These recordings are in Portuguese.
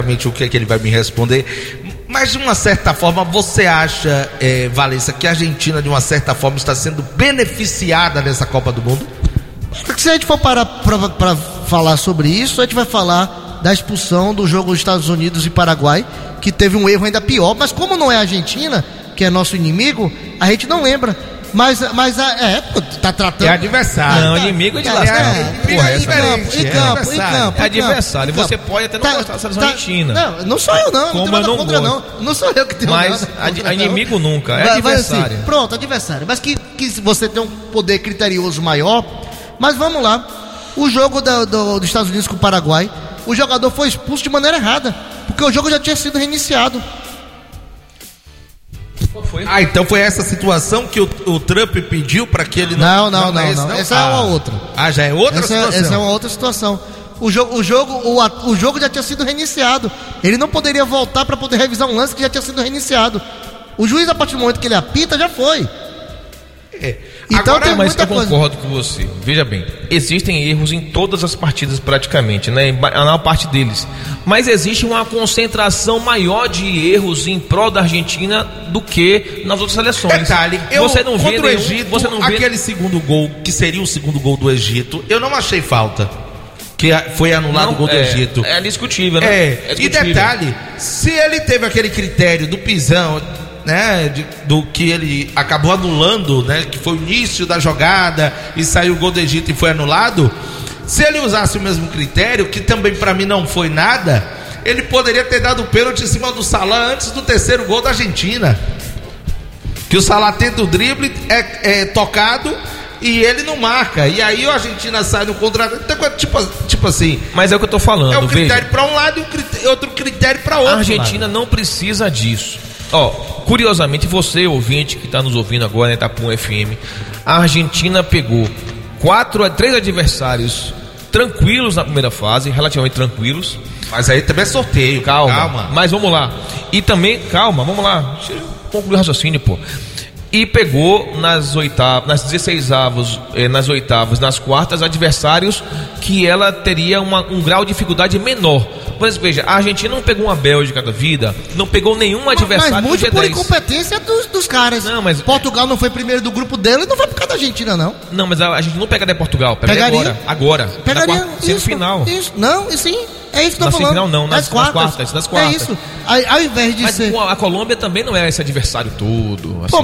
o que é que ele vai me responder, mas de uma certa forma você acha, Valência, que a Argentina de uma certa forma está sendo beneficiada nessa Copa do Mundo? Se a gente for parar para falar sobre isso, a gente vai falar da expulsão do jogo dos Estados Unidos e Paraguai, que teve um erro ainda pior, mas como não é a Argentina, que é nosso inimigo, a gente não lembra. Mas tá tratando. É adversário. Não, inimigo é de lascar. Em campo. É adversário. Você pode até não gostar da seleção argentina. Não sou eu, não. Como eu não gosto. Não sou eu que tenho nada. Mas inimigo nunca. É adversário. Assim, pronto, adversário. Mas que você tem um poder criterioso maior. Mas vamos lá. O jogo dos Estados Unidos com o Paraguai, o jogador foi expulso de maneira errada, porque o jogo já tinha sido reiniciado. Foi? Então foi essa situação que o Trump pediu para que ele não. Não. Essa é uma outra. Já é outra situação. Essa é uma outra situação. O jogo já tinha sido reiniciado. Ele não poderia voltar para poder revisar um lance que já tinha sido reiniciado. O juiz, a partir do momento que ele apita, já foi. Então agora, mas eu concordo com você. Veja bem, existem erros em todas as partidas praticamente, né? A maior parte deles. Mas existe uma concentração maior de erros em prol da Argentina do que nas outras seleções. Detalhe, você não vê contra o Egito, aquele segundo gol, que seria o segundo gol do Egito, eu não achei falta. Que foi anulado o gol do Egito. É discutível, né? E detalhe, se ele teve aquele critério do pisão, né, do que ele acabou anulando, né, que foi o início da jogada e saiu o gol do Egito e foi anulado, se ele usasse o mesmo critério, que também para mim não foi nada, ele poderia ter dado o pênalti em cima do Salah antes do terceiro gol da Argentina, que o Salah tenta o drible, é tocado e ele não marca, e aí a Argentina sai no contra-ataque. Tipo assim, mas é o que eu tô falando, é um critério para um lado e outro critério para outro. A Argentina não precisa disso. Curiosamente, você, ouvinte que está nos ouvindo agora na Itapuã FM, a Argentina pegou 3 adversários tranquilos na primeira fase, relativamente tranquilos. Mas aí também é sorteio, calma. Mas vamos lá. E também, vamos lá. Deixa eu concluir o raciocínio, pô. E pegou nas oitavas, nas 16avos, nas oitavas, nas quartas, adversários que ela teria um grau de dificuldade menor. Mas veja, a Argentina não pegou uma Bélgica da vida, não pegou nenhum adversário. Mas muito por incompetência dos caras. Não, mas Portugal não foi primeiro do grupo dele, não foi por causa da Argentina, não. Não, mas a gente não pegaria Portugal, pegaria agora. Pegaria semifinal. Isso, não, e sim. É isso que eu tô falando. Semifinal não, nas quartas. É isso. Ao invés de ser. A Colômbia também não é esse adversário todo. Assim, pô,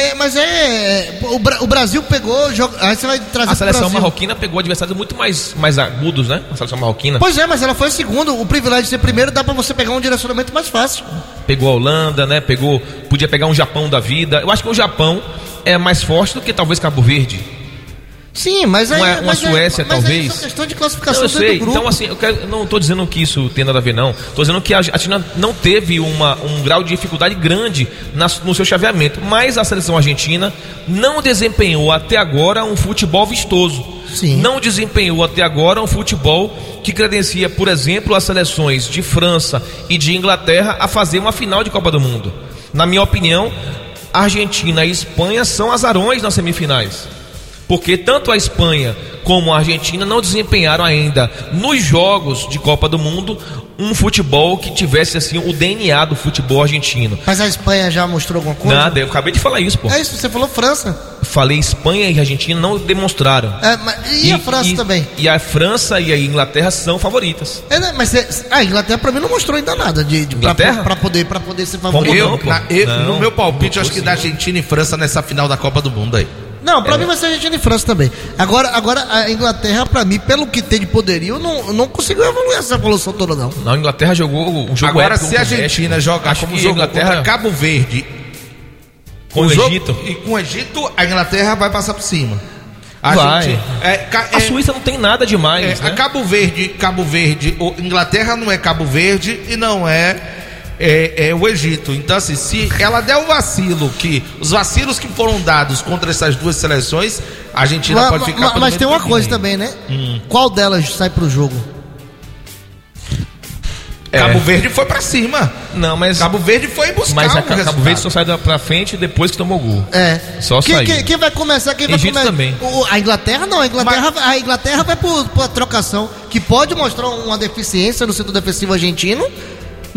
o Brasil pegou. Aí você vai trazer a seleção marroquina pegou adversários muito mais agudos, né? A seleção marroquina. Pois é, mas ela foi segundo. O privilégio de ser primeiro dá pra você pegar um direcionamento mais fácil. Pegou a Holanda, né? Podia pegar um Japão da vida. Eu acho que o Japão é mais forte do que talvez Cabo Verde. Sim, mas aí... Uma Suécia, talvez. É questão de classificação. Não, eu sei. Do grupo. Então, assim, não estou dizendo que isso tem nada a ver, não. Estou dizendo que a Argentina não teve um grau de dificuldade grande no seu chaveamento. Mas a seleção argentina não desempenhou até agora um futebol vistoso. Sim. Não desempenhou até agora um futebol que credencia, por exemplo, as seleções de França e de Inglaterra a fazer uma final de Copa do Mundo. Na minha opinião, a Argentina e a Espanha são azarões nas semifinais. Porque tanto a Espanha como a Argentina não desempenharam ainda nos jogos de Copa do Mundo um futebol que tivesse assim o DNA do futebol argentino. Mas a Espanha já mostrou alguma coisa? Nada, eu acabei de falar isso, pô. É isso, você falou França. Falei Espanha e Argentina não demonstraram. E a França também? E a França e a Inglaterra são favoritas. Mas a Inglaterra pra mim não mostrou ainda nada pra poder ser favorita. No meu palpite, eu acho que da Argentina e França nessa final da Copa do Mundo aí. Não, pra mim vai ser a Argentina e França também. Agora a Inglaterra, pra mim, pelo que tem de poderio, não conseguiu evoluir essa evolução toda, não. Não, a Inglaterra jogou um jogo agora, se a Argentina jogar como jogou contra Cabo Verde com o Egito e com o Egito, a Inglaterra vai passar por cima. A Suíça não tem nada demais, né? Cabo Verde, Inglaterra não é Cabo Verde e não é o Egito. Então, assim, se ela der o vacilo, os vacilos que foram dados contra essas duas seleções, a Argentina pode ficar. Mas tem uma coisa também, né? Qual delas sai pro jogo? Cabo Verde foi pra cima. Não, mas Cabo Verde foi buscar. Mas Cabo Verde só sai pra frente depois que tomou gol. Só saiu. Quem vai começar? Egito também. A Inglaterra não. A Inglaterra vai por trocação, que pode mostrar uma deficiência no setor defensivo argentino.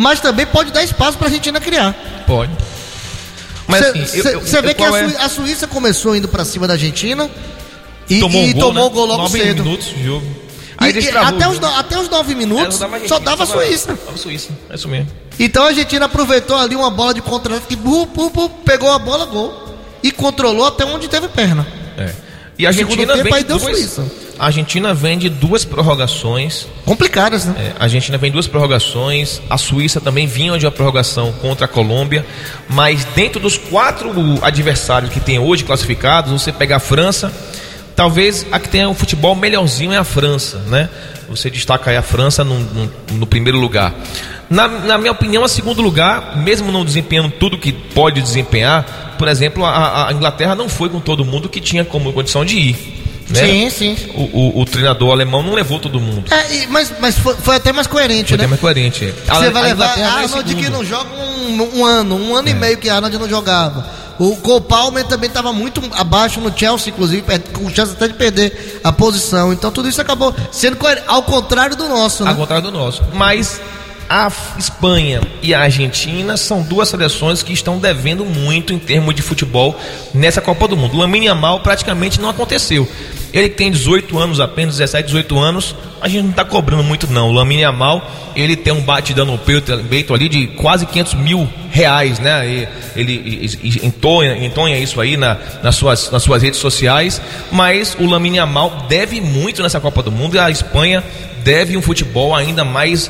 mas também pode dar espaço para a Argentina criar. Pode. Mas você vê que a Suíça começou indo para cima da Argentina e tomou o gol logo 9 cedo. minutos de jogo. Aí até os 9 minutos só dava a Suíça. Dava a Suíça, é isso mesmo. Então a Argentina aproveitou ali uma bola de contra-ataque, pegou a bola, gol, e controlou até onde teve perna. E a Argentina A Argentina vem de 2 prorrogações complicadas, né? A Argentina vem de 2 prorrogações. A Suíça também vinha de uma prorrogação contra a Colômbia. Mas dentro dos 4 adversários que tem hoje classificados, você pega a França. Talvez a que tenha um futebol melhorzinho é a França, né? Você destaca aí a França no primeiro lugar. Na minha opinião, a segundo lugar, mesmo não desempenhando tudo que pode desempenhar, por exemplo, a Inglaterra não foi com todo mundo que tinha como condição de ir. Né? Sim. O treinador alemão não levou todo mundo. Mas foi até mais coerente, foi, né? Até mais coerente. Você vai levar Arnold que não joga um ano e meio que Arnold não jogava. O Cole Palmer também estava muito abaixo no Chelsea, inclusive, com chance até de perder a posição. Então tudo isso acabou sendo ao contrário do nosso, né? Ao contrário do nosso. Mas a Espanha e a Argentina são 2 seleções que estão devendo muito em termos de futebol nessa Copa do Mundo. O Lamine Yamal praticamente não aconteceu. Ele tem 18 anos apenas, 17, 18 anos. A gente não está cobrando muito não. O Lamine Yamal, ele tem um batidão no peito ali de quase R$500 mil, né? Ele entonha isso aí nas suas redes sociais. Mas o Lamine Yamal deve muito nessa Copa do Mundo. E a Espanha deve um futebol ainda mais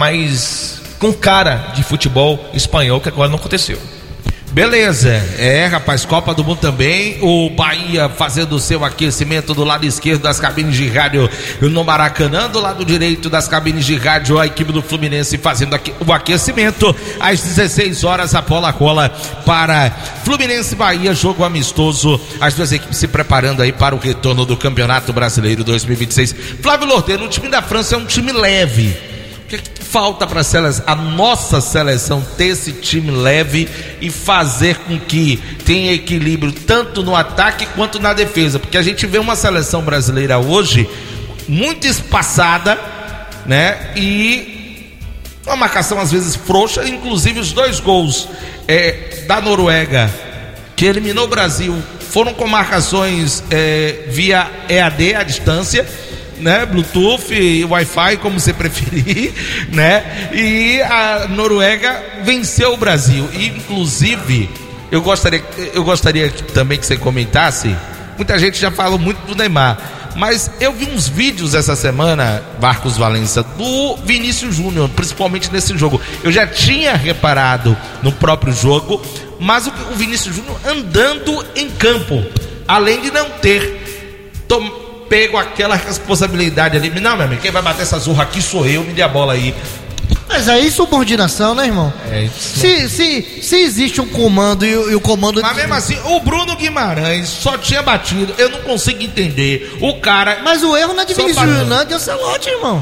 com cara de futebol espanhol, que agora não aconteceu. Beleza, rapaz, Copa do Mundo também. O Bahia fazendo o seu aquecimento do lado esquerdo das cabines de rádio no Maracanã, do lado direito das cabines de rádio a equipe do Fluminense fazendo o aquecimento. Às 16 horas a bola rola para Fluminense e Bahia, jogo amistoso, as 2 equipes se preparando aí para o retorno do Campeonato Brasileiro 2026. Flávio Lordeiro, o time da França é um time leve. O que falta para a nossa seleção ter esse time leve e fazer com que tenha equilíbrio tanto no ataque quanto na defesa? Porque a gente vê uma seleção brasileira hoje muito espaçada, né? E uma marcação às vezes frouxa. Inclusive os 2 gols da Noruega, que eliminou o Brasil, foram com marcações via EAD à distância, né, Bluetooth e Wi-Fi, como você preferir, né? E a Noruega venceu o Brasil. E inclusive eu gostaria também que você comentasse. Muita gente já falou muito do Neymar, mas eu vi uns vídeos essa semana, Marcos Valença, do Vinícius Júnior, principalmente nesse jogo. Eu já tinha reparado no próprio jogo, mas o Vinícius Júnior andando em campo, além de não ter pego aquela responsabilidade ali. Não, meu amigo, quem vai bater essa zorra aqui sou eu, me dê a bola aí. Mas aí subordinação, né, irmão? Se existe um comando e o comando... Mas mesmo assim, o Bruno Guimarães só tinha batido. Eu não consigo entender. O cara... Mas o erro não é de Vinícius Júnior, não é de Ancelotti, irmão.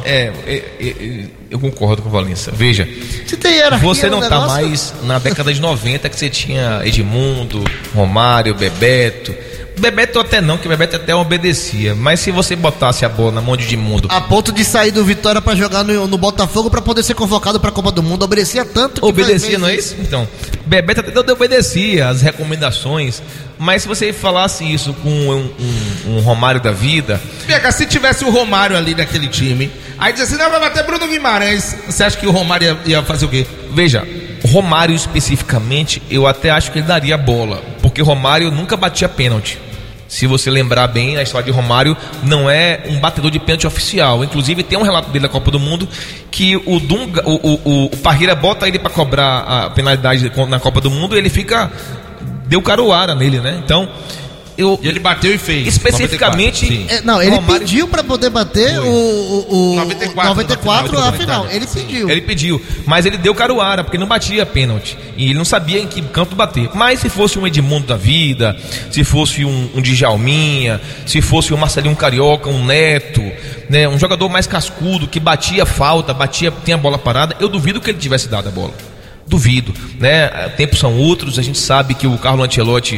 Eu concordo com o Valença. Veja, você não tá mais na década de 90 que você tinha Edmundo, Romário, Bebeto. Bebeto até não, que Bebeto até obedecia. Mas se você botasse a bola na mão de Edmundo, a ponto de sair do Vitória pra jogar no Botafogo pra poder ser convocado pra Copa do Mundo, obedecia tanto que obedecia, não é isso? Então, Bebeto até obedecia as recomendações. Mas se você falasse isso com um Romário da vida... Pega, se tivesse o Romário ali naquele time, aí diz assim, não, vai bater Bruno Guimarães, você acha que o Romário ia fazer o quê? Veja, Romário especificamente, eu até acho que ele daria a bola, porque Romário nunca batia pênalti. Se você lembrar bem, a história de Romário não é um batedor de pênalti oficial. Inclusive tem um relato dele da Copa do Mundo que o Parreira bota ele para cobrar a penalidade na Copa do Mundo e ele deu caruara nele, né? Então e ele bateu e fez. Especificamente. Ele pediu para poder bater o 94 na final. Ele pediu. Mas ele deu caruara, porque não batia pênalti. E ele não sabia em que canto bater. Mas se fosse um Edmundo da vida, se fosse um Djalminha, se fosse um Marcelinho Carioca, um Neto, né, um jogador mais cascudo, que batia falta, tinha a bola parada, eu duvido que ele tivesse dado a bola. Duvido, né? Tempos são outros. A gente sabe que o Carlo Ancelotti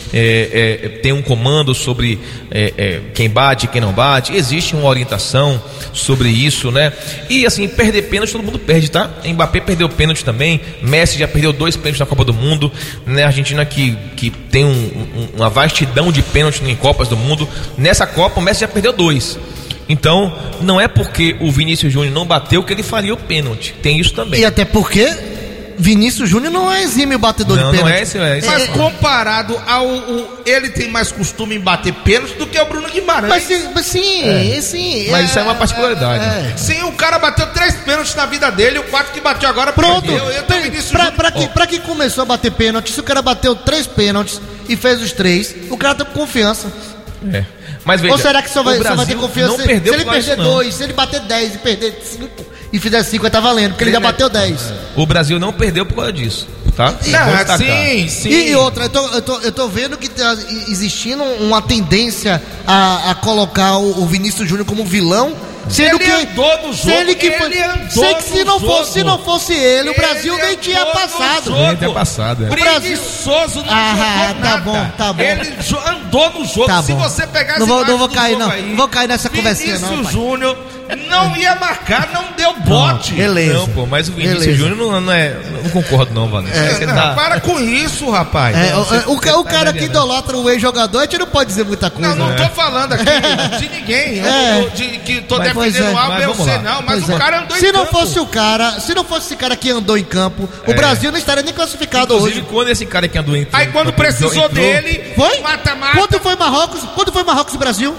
tem um comando sobre quem bate e quem não bate. Existe uma orientação sobre isso, né? E assim, perder pênalti, todo mundo perde, tá? Mbappé perdeu pênalti também, Messi já perdeu 2 pênaltis na Copa do Mundo, né? A Argentina que tem uma vastidão de pênaltis em Copas do Mundo. Nessa Copa o Messi já perdeu 2. Então, não é porque o Vinícius Júnior não bateu que ele faria o pênalti. Tem isso também. E até porque Vinícius Júnior não é exímio batedor de pênalti. Não é esse. Mas comparado ao... ele tem mais costume em bater pênalti do que o Bruno Guimarães. Sim. Mas isso é uma particularidade. Sim, o cara bateu 3 pênaltis na vida dele, o 4 que bateu agora pronto. Perdeu. Pra que começou a bater pênalti? Se o cara bateu 3 pênaltis e fez os 3, o cara tá com confiança. Mas veja, ou será que só vai ter confiança se ele perder 2, se ele bater 10 e perder 5 e fizer 5, vai tá valendo, porque ele já bateu 10. O Brasil não perdeu por causa disso, tá? Sim. E outra, eu tô vendo que tá existindo uma tendência a colocar o Vinícius Júnior como vilão. Sendo ele andou no jogo. Se não fosse ele, o Brasil nem tinha passado. Nem tinha passado. Preguiçoso, não jogou nada. Tá bom. Ele andou no jogo. Tá se bom. você pegar não vou cair, não. Não vou cair nessa conversinha, não. Vinícius Júnior não ia marcar, não deu bote. Beleza. Não, pô, mas o Vinícius Júnior não concordo, não, Vanessa. Para com isso, rapaz. O cara que idolatra o ex-jogador, a gente não pode dizer muita coisa. Não tô falando aqui de ninguém. Que tô defendendo o A, B ou C, não. Mas o cara andou em campo. Se não fosse esse cara que andou em campo, o Brasil não estaria nem classificado Inclusive, hoje. quando esse cara que andou em campo. Aí quando precisou dele, foi? Mata-mata. Quando foi Marrocos e Brasil?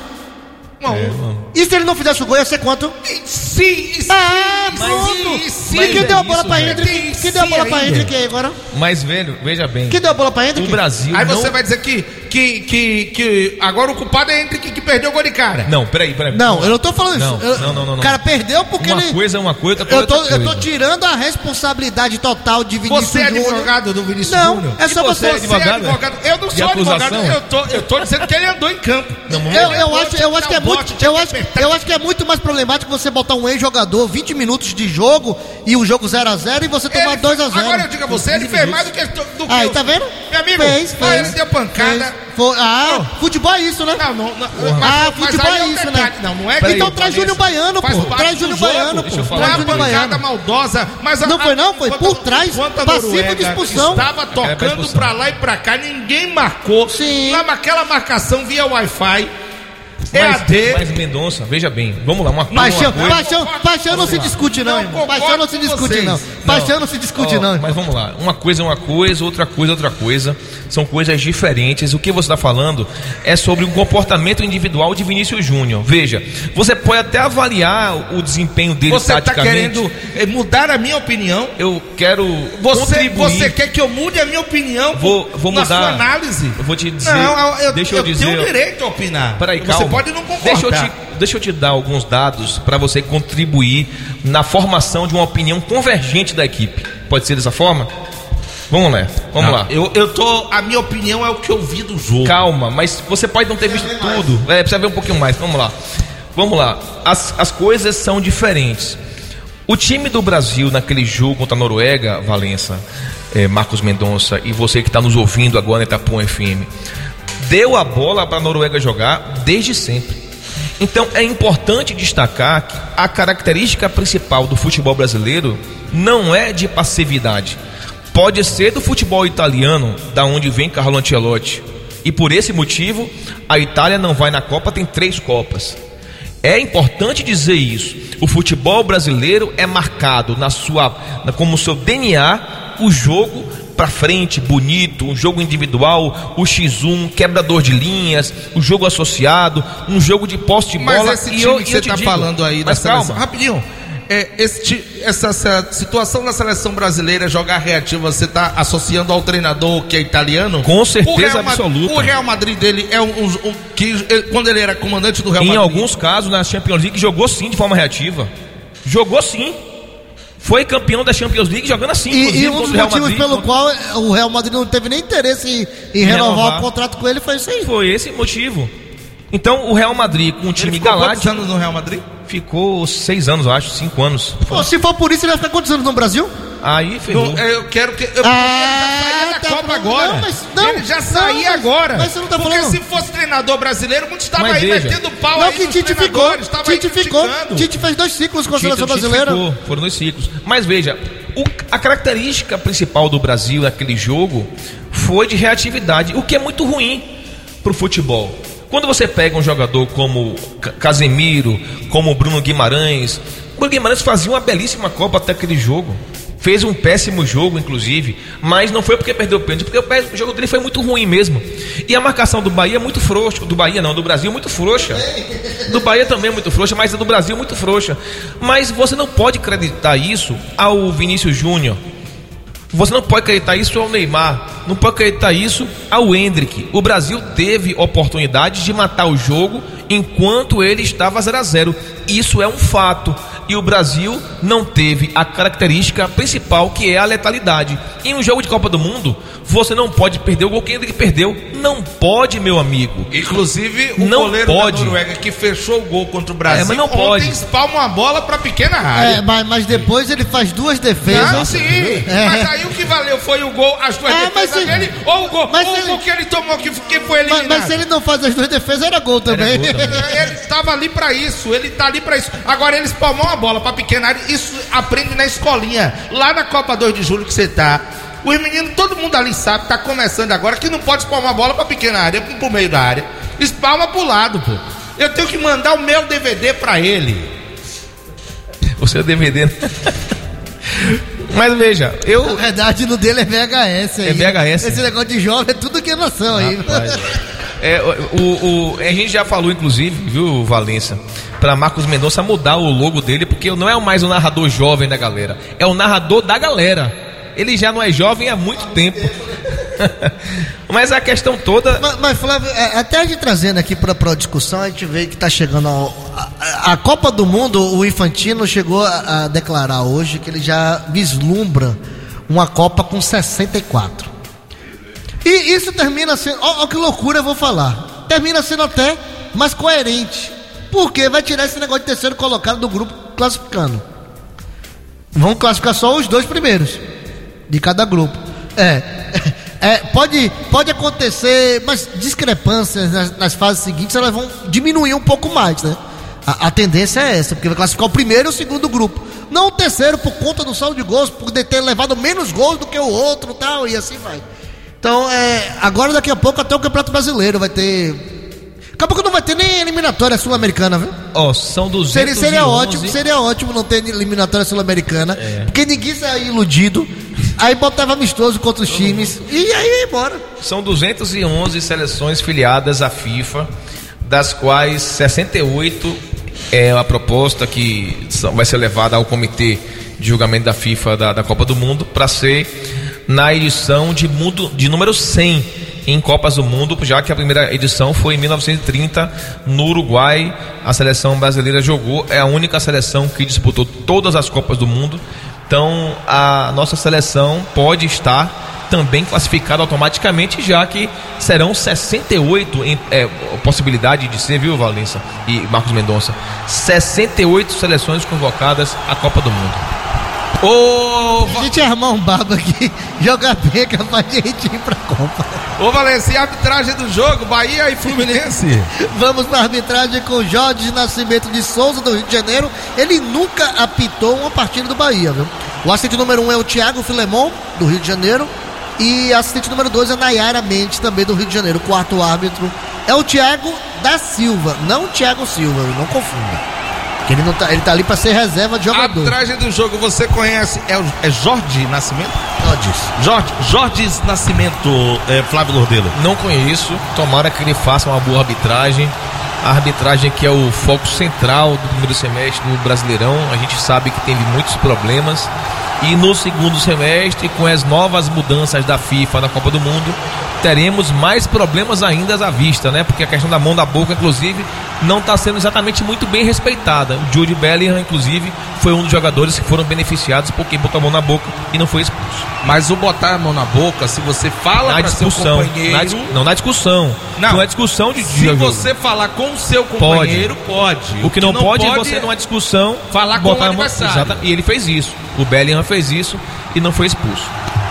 E se ele não fizesse o gol, ia ser quanto? Sim. Pronto. E quem deu a bola pra Hendrick? Quem deu a bola pra Hendrick aí agora? Mas, velho, veja bem. Quem deu a bola pra Hendrick? O Brasil. Aí você vai dizer que agora o culpado é Hendrick que perdeu o gol de cara. Não, peraí. Não, eu não tô falando isso. Não. O cara perdeu porque uma coisa é uma coisa, outra coisa. Eu tô tirando a responsabilidade total de Vinícius Júnior. Você é advogado do Vinícius Não, Júnior? é só você é advogado? Eu não sou advogado, eu tô dizendo que ele andou em campo. Eu acho que é muito mais problemático você botar um ex-jogador 20 minutos de jogo e o jogo 0x0 e você tomar 2x0. Agora eu digo a você, ele fez mais do que Aí, tá vendo? Meu amigo, ele deu pancada. Futebol é isso, né? Futebol é isso, né? Não é que então traz Júnior Baiano, pô. Traz Júnior Baiano, pô. Não é uma pancada maldosa, mas não foi por trás, passivo de expulsão. Estava tocando pra lá e pra cá, ninguém marcou. Sim. Naquela marcação via Wi-Fi. Mas Mendonça, veja bem, vamos lá, Paixão não se discute não, irmão. Paixão não se discute não. Paixão não se discute não. Mas vamos lá, uma coisa é uma coisa, outra coisa é outra coisa. São coisas diferentes. O que você está falando é sobre o comportamento individual de Vinícius Júnior. Veja, você pode até avaliar o desempenho dele taticamente. Você está querendo mudar a minha opinião? Eu quero contribuir. Você quer que eu mude a minha opinião? Vou mudar na sua análise? Eu vou te dizer. Deixa eu dizer. Eu tenho direito a opinar. Peraí, calma. Você pode não concordar. Deixa eu te dar alguns dados para você contribuir na formação de uma opinião convergente da equipe. Pode ser dessa forma? Vamos lá. A minha opinião é o que eu vi do jogo. Calma, mas você pode não ter visto tudo. Precisa ver um pouquinho mais. Vamos lá. As coisas são diferentes. O time do Brasil naquele jogo contra a Noruega, Valença, Marcos Mendonça, e você que está nos ouvindo agora na Itapuã FM, deu a bola para a Noruega jogar desde sempre. Então é importante destacar que a característica principal do futebol brasileiro não é de passividade. Pode ser do futebol italiano, da onde vem Carlo Ancelotti, e por esse motivo a Itália não vai na Copa, tem 3 Copas. É importante dizer isso. O futebol brasileiro é marcado como seu DNA, o jogo pra frente, bonito, um jogo individual, o X1, quebrador de linhas, o jogo associado, um jogo de posse de bola. Mas esse time que você tá falando aí da seleção, rapidinho, essa situação da seleção brasileira, jogar reativo, você está associando ao treinador que é italiano? Com certeza absoluta. O Real Madrid dele é quando ele era comandante do Real Madrid. Em alguns casos na Champions League jogou sim de forma reativa. Jogou sim. Foi campeão da Champions League jogando assim. E um dos motivos pelo qual o Real Madrid não teve nem interesse em renovar o contrato com ele foi isso aí. Foi esse motivo. Então o Real Madrid com um time galáctico. Quantos anos no Real Madrid? Ficou 6 anos, eu acho, 5 anos. Se for por isso, ele vai ficar quantos anos no Brasil? Aí, ferrou. Eu quero que. tava agora. Ele já saía agora. Mas você não tá porque falando. se fosse treinador brasileiro, muitos estavam Mas aí veja. metendo pau Não, aí que nos Tite ficou. treinadores. Tava aí Tite ficou. criticando. Tite fez 2 ciclos com a seleção Tite brasileira. ficou, foram 2 ciclos. Mas veja, a característica principal do Brasil naquele jogo foi de reatividade, o que é muito ruim pro futebol. Quando você pega um jogador como Casemiro, como Bruno Guimarães, o Bruno Guimarães fazia uma belíssima Copa até aquele jogo. Fez um péssimo jogo, inclusive, mas não foi porque perdeu o pênalti, porque o jogo dele foi muito ruim mesmo. E a marcação do Bahia é muito frouxa. Do Bahia não, do Brasil muito frouxa. Do Bahia também é muito frouxa, mas a do Brasil muito frouxa. Mas você não pode acreditar isso ao Vinícius Júnior. Você não pode acreditar isso ao Neymar. Não pode acreditar isso ao Endrick. O Brasil teve oportunidade de matar o jogo enquanto ele estava 0-0. Isso é um fato. E o Brasil não teve a característica principal, que é a letalidade. Em um jogo de Copa do Mundo, você não pode perder o gol que ele perdeu. Não pode, meu amigo. Inclusive, o não goleiro pode. da Noruega que fechou o gol contra o Brasil, mas não pode. espalma uma bola pra pequena área. Mas depois ele faz 2 defesas. Não, sim. Mas aí o que valeu foi o gol, as 2 defesas dele, ou o gol, o gol que ele tomou, que foi eliminado. Mas se ele não faz as 2 defesas, era gol também. Ele estava ali pra isso, ele tá ali pra isso. Agora ele espalmou uma bola pra pequena área, isso aprende na escolinha, lá na Copa 2 de Julho que você tá. Os meninos, todo mundo ali sabe, tá começando agora, que não pode espalmar a bola pra pequena área, pro meio da área. Espalma pro lado, pô. Eu tenho que mandar o meu DVD pra ele. O seu DVD. Mas veja, Na verdade, no dele é VHS aí. É VHS. Esse negócio de jovem é tudo que é nação aí. Rapaz, a gente já falou, inclusive, viu, Valença, para Marcos Mendonça mudar o logo dele, porque não é mais o narrador jovem da galera, é o narrador da galera. Ele já não é jovem há muito tempo. Mas a questão toda. Mas Flávio, até a gente trazendo aqui para discussão, a gente vê que está chegando a Copa do Mundo. O Infantino chegou a declarar hoje que ele já vislumbra uma Copa com 64. E isso termina sendo, ó que loucura eu vou falar, termina sendo até mais coerente, porque vai tirar esse negócio de terceiro colocado do grupo classificando. Vão classificar só os 2 primeiros de cada grupo. Pode acontecer, mas discrepâncias nas fases seguintes, elas vão diminuir um pouco mais, né? A tendência é essa, porque vai classificar o primeiro e o segundo grupo, não o terceiro por conta do saldo de gols, por ter levado menos gols do que o outro, tal, e assim vai. Então, agora daqui a pouco até o Campeonato Brasileiro vai ter. Daqui a pouco não vai ter nem eliminatória sul-americana, viu? São 211. Seria ótimo não ter eliminatória sul-americana, porque ninguém saia iludido. Aí botava amistoso contra os times e aí ia embora. São 211 seleções filiadas à FIFA, das quais 68 é a proposta que vai ser levada ao comitê de julgamento da FIFA da Copa do Mundo para ser na edição de número 100 em Copas do Mundo, já que a primeira edição foi em 1930 no Uruguai. A seleção brasileira jogou, é a única seleção que disputou todas as Copas do Mundo. Então a nossa seleção pode estar também classificada automaticamente, já que serão 68 possibilidade de ser, viu, Valença e Marcos Mendonça, 68 seleções convocadas à Copa do Mundo. A gente armar um babo aqui, jogar bem, capaz de a gente ir pra Copa. Valença, e a arbitragem do jogo, Bahia e Fluminense? Vamos pra arbitragem com Jorge Nascimento de Souza, do Rio de Janeiro. Ele nunca apitou uma partida do Bahia, viu? O assistente número 1 é o Thiago Filemon, do Rio de Janeiro. E a assistente número 2 é Nayara Mendes, também do Rio de Janeiro. O quarto árbitro é o Thiago da Silva, não o Thiago Silva, não confunda. Ele tá ali pra ser reserva de jogador. A arbitragem do jogo você conhece, é Jorge Nascimento? Jorge Nascimento, Flávio Lordelo. Não conheço, tomara que ele faça uma boa arbitragem. A arbitragem que é o foco central do primeiro semestre do Brasileirão. A gente sabe que teve muitos problemas. E no segundo semestre, com as novas mudanças da FIFA na Copa do Mundo, teremos mais problemas ainda à vista, né? Porque a questão da mão na boca, inclusive, não está sendo exatamente muito bem respeitada. O Jude Bellingham, inclusive, foi um dos jogadores que foram beneficiados porque botou a mão na boca e não foi expulso. Mas o botar a mão na boca, se você fala para seu companheiro... Na discussão. Não é discussão de se você falar com o seu companheiro, pode. O que não pode é você, numa discussão, falar com o adversário. E ele fez isso. O Bellingham fez isso e não foi expulso.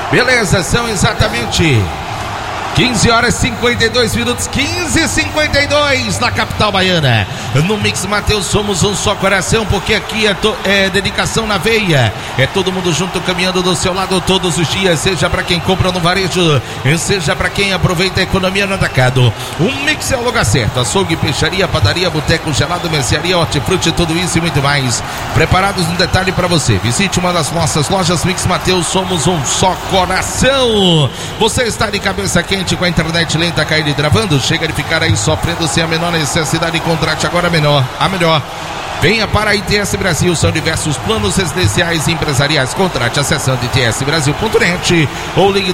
Beleza, são exatamente 15 horas e 52 minutos, 15h52 na capital baiana. No Mix Mateus somos um só coração, porque aqui é dedicação na veia. É todo mundo junto, caminhando do seu lado todos os dias, seja para quem compra no varejo, seja para quem aproveita a economia no atacado. O Mix é o lugar certo. Açougue, peixaria, padaria, boteco, gelado, mercearia, hortifruti, tudo isso e muito mais. Preparados no detalhe para você. Visite uma das nossas lojas Mix Mateus, somos um só coração. Você está de cabeça quente com a internet lenta, caindo e travando, chega de ficar aí sofrendo sem a menor necessidade, contrate agora a melhor. Venha para a ITS Brasil, são diversos planos residenciais e empresariais. Contrate acessando itsbrasil.net ou ligue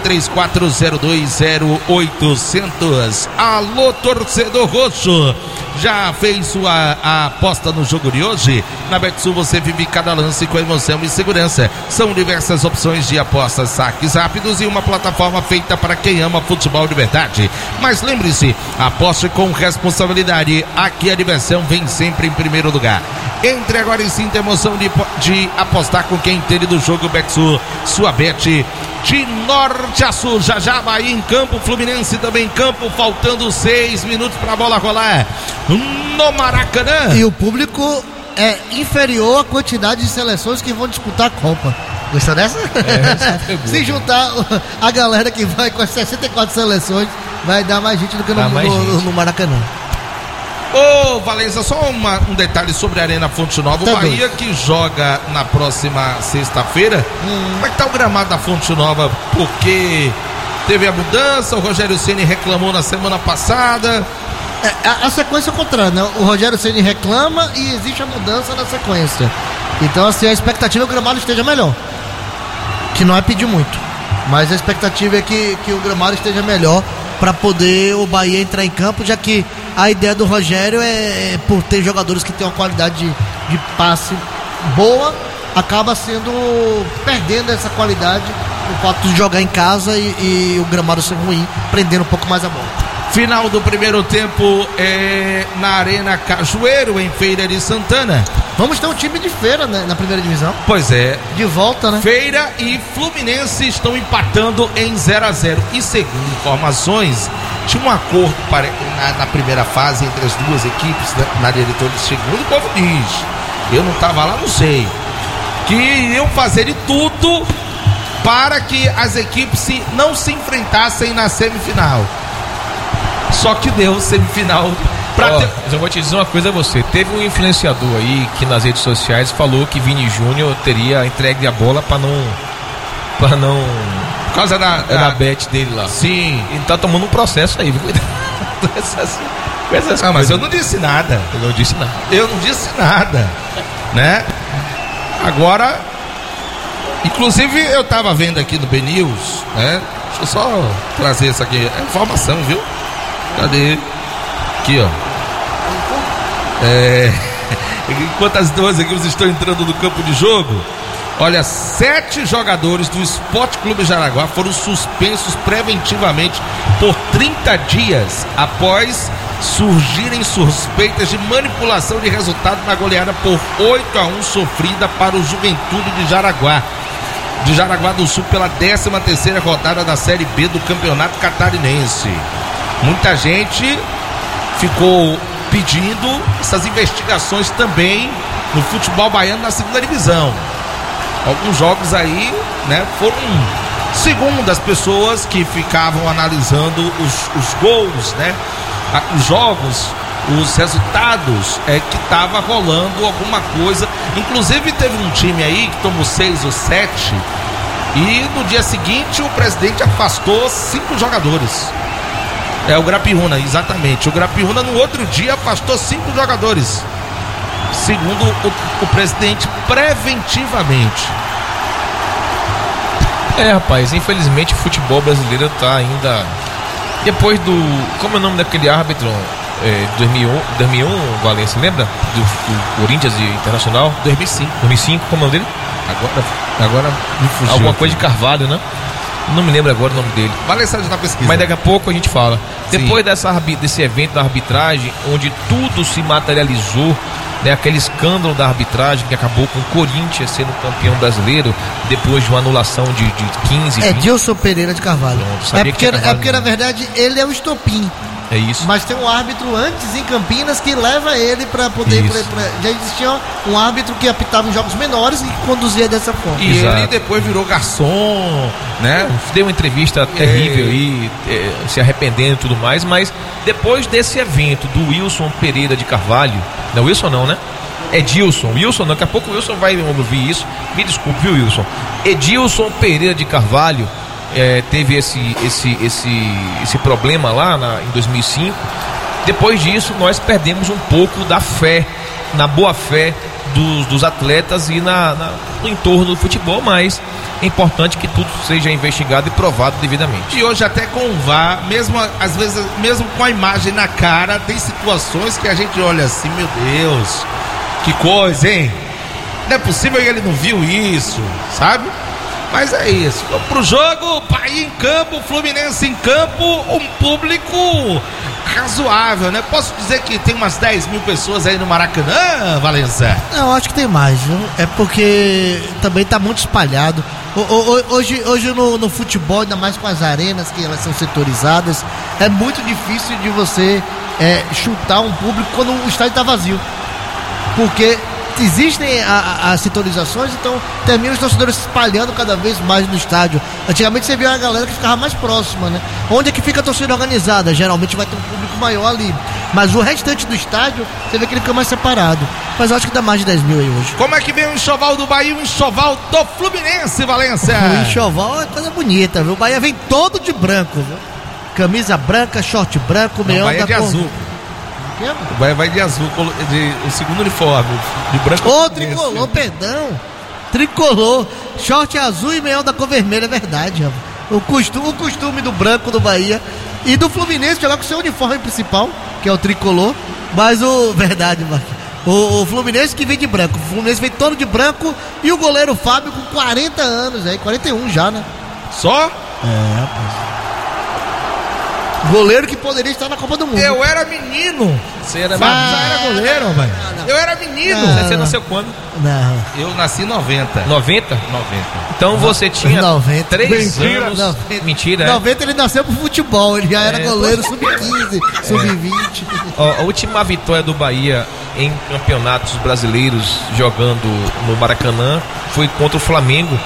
34020800. Alô, torcedor roxo, já fez sua aposta no jogo de hoje? Na Betsul você vive cada lance com emoção e segurança. São diversas opções de apostas, saques rápidos e uma plataforma feita para quem ama futebol de verdade. Mas lembre-se, aposte com responsabilidade. Aqui a diversão vem sempre em primeiro lugar. Entre agora e sinta a emoção de apostar com quem entende do jogo. Betsul, sua bet de norte a sul. Já Bahia em campo, Fluminense também em campo, faltando 6 minutos para a bola rolar no Maracanã. E o público é inferior à quantidade de seleções que vão disputar a Copa. Gostou dessa? Se juntar a galera que vai com as 64 seleções, vai dar mais gente do que no Maracanã. Ô, Valença, só um detalhe sobre a Arena Fonte Nova. O Bahia que joga na próxima sexta-feira. Como é que tá o gramado da Fonte Nova? Porque teve a mudança, o Rogério Ceni reclamou na semana passada. A sequência é contrária, né? O Rogério Ceni reclama e existe a mudança na sequência. Então, assim, a expectativa é que o gramado esteja melhor. Que não é pedir muito, mas a expectativa é que o gramado esteja melhor para poder o Bahia entrar em campo, já que a ideia do Rogério é por ter jogadores que têm uma qualidade de passe boa, acaba perdendo essa qualidade o fato de jogar em casa e o gramado ser ruim, prendendo um pouco mais a bola. Final do primeiro tempo na Arena Cajueiro, em Feira de Santana. Vamos ter um time de Feira, né, na primeira divisão. Pois é. De volta, né? Feira e Fluminense estão empatando em 0-0. E segundo informações, tinha um acordo na primeira fase entre as duas equipes, né, na diretoria de segundo. O povo diz, eu não estava lá, não sei, que iriam fazer de tudo para que as equipes não se enfrentassem na semifinal. Só que deu semifinal. Mas eu vou te dizer uma coisa a você. Teve um influenciador aí que nas redes sociais falou que Vini Júnior teria entregue a bola para não por causa da bet dele lá. Sim. Ele tá tomando um processo aí. Mas eu não disse nada. Eu não disse nada, né? Agora, inclusive eu tava vendo aqui no BNews, né? Deixa eu só trazer isso aqui, é informação, viu? Cadê? Aqui, ó. Enquanto as duas equipes estão entrando no campo de jogo, olha, 7 jogadores do Sport Clube Jaraguá foram suspensos preventivamente por 30 dias após surgirem suspeitas de manipulação de resultado na goleada por 8-1 sofrida para o Juventude de Jaraguá do Sul pela 13ª rodada da Série B do Campeonato Catarinense. Muita gente ficou pedindo essas investigações também no futebol baiano na segunda divisão. Alguns jogos aí, né, foram, segundo as pessoas que ficavam analisando os gols, né, os jogos, os resultados, que tava rolando alguma coisa. Inclusive teve um time aí que tomou 6 ou 7 e no dia seguinte o presidente afastou 5 jogadores. O Grapiúna, exatamente. O Grapiúna no outro dia afastou 5 jogadores, segundo o presidente, preventivamente. Rapaz, infelizmente o futebol brasileiro tá ainda depois do... Como é o nome daquele árbitro? 2001, Valência, lembra? Do Corinthians e Internacional? 2005, como é o nome dele? Agora me fugiu. Alguma coisa de Carvalho, né? Não me lembro agora o nome dele. Valência já tá pesquisando. Mas daqui a pouco a gente fala. Sim. Depois desse evento da arbitragem, onde tudo se materializou né, aquele escândalo da arbitragem que acabou com o Corinthians sendo campeão brasileiro depois de uma anulação de 15, 20. Edilson Pereira de Carvalho. Sabia que É porque na verdade ele é o estopim. É isso. Mas tem um árbitro antes em Campinas que leva ele para poder. Já existia um árbitro que apitava em jogos menores e conduzia dessa forma. E Exato. ele depois virou garçom, né? Deu uma entrevista terrível aí, se arrependendo e tudo mais, mas depois desse evento do Wilson Pereira de Carvalho, não, Wilson não, né? Edilson, Wilson não, daqui a pouco o Wilson vai ouvir isso, me desculpe, viu, Wilson? Edilson Pereira de Carvalho teve esse problema lá em 2005. Depois disso, nós perdemos um pouco da fé, na boa fé dos atletas e no entorno do futebol, mas é importante que tudo seja investigado e provado devidamente. E hoje até com o VAR, mesmo às vezes, mesmo com a imagem na cara, tem situações que a gente olha assim, meu Deus, que coisa, hein? Não é possível que ele não viu isso, sabe? Mas é isso. Pro jogo, Bahia em campo, Fluminense em campo, um público razoável, né? Posso dizer que tem umas 10 mil pessoas aí no Maracanã, Valença? Não, acho que tem mais, viu? É porque também tá muito espalhado. Hoje no futebol, ainda mais com as arenas que elas são setorizadas, é muito difícil de você chutar um público quando o estádio tá vazio. Porque existem as setorizações, então termina os torcedores se espalhando cada vez mais no estádio. Antigamente você via uma galera que ficava mais próxima, né? Onde é que fica a torcida organizada? Geralmente vai ter um público maior ali. Mas o restante do estádio, você vê que ele fica mais separado. Mas eu acho que dá mais de 10 mil aí hoje. Como é que vem o enxoval do Bahia e o enxoval do Fluminense, Valença? O enxoval é coisa bonita, viu? O Bahia vem todo de branco, viu? Camisa branca, short branco, meião Bahia da de azul. O Bahia vai de azul, o segundo uniforme, de branco. Tricolor, perdão. Tricolor, short azul e meião da cor vermelha, é verdade, rapaz. O costume do branco do Bahia e do Fluminense jogar com seu uniforme principal, que é o tricolor. Mas verdade, Marquinhos. O Fluminense que vem de branco. O Fluminense vem todo de branco e o goleiro Fábio com 40 anos aí, 41 já, né? Só? Rapaz. Goleiro que poderia estar na Copa do Mundo. Eu era menino. Você era Já era goleiro, velho. Eu era menino. Você nasceu quando? Não. Eu nasci em 90. 90? Então você tinha 90. 3 Mentira, anos. 90. Mentira, 90 ele nasceu pro futebol, ele já era goleiro sub-15, sub-20. A última vitória do Bahia em campeonatos brasileiros jogando no Maracanã foi contra o Flamengo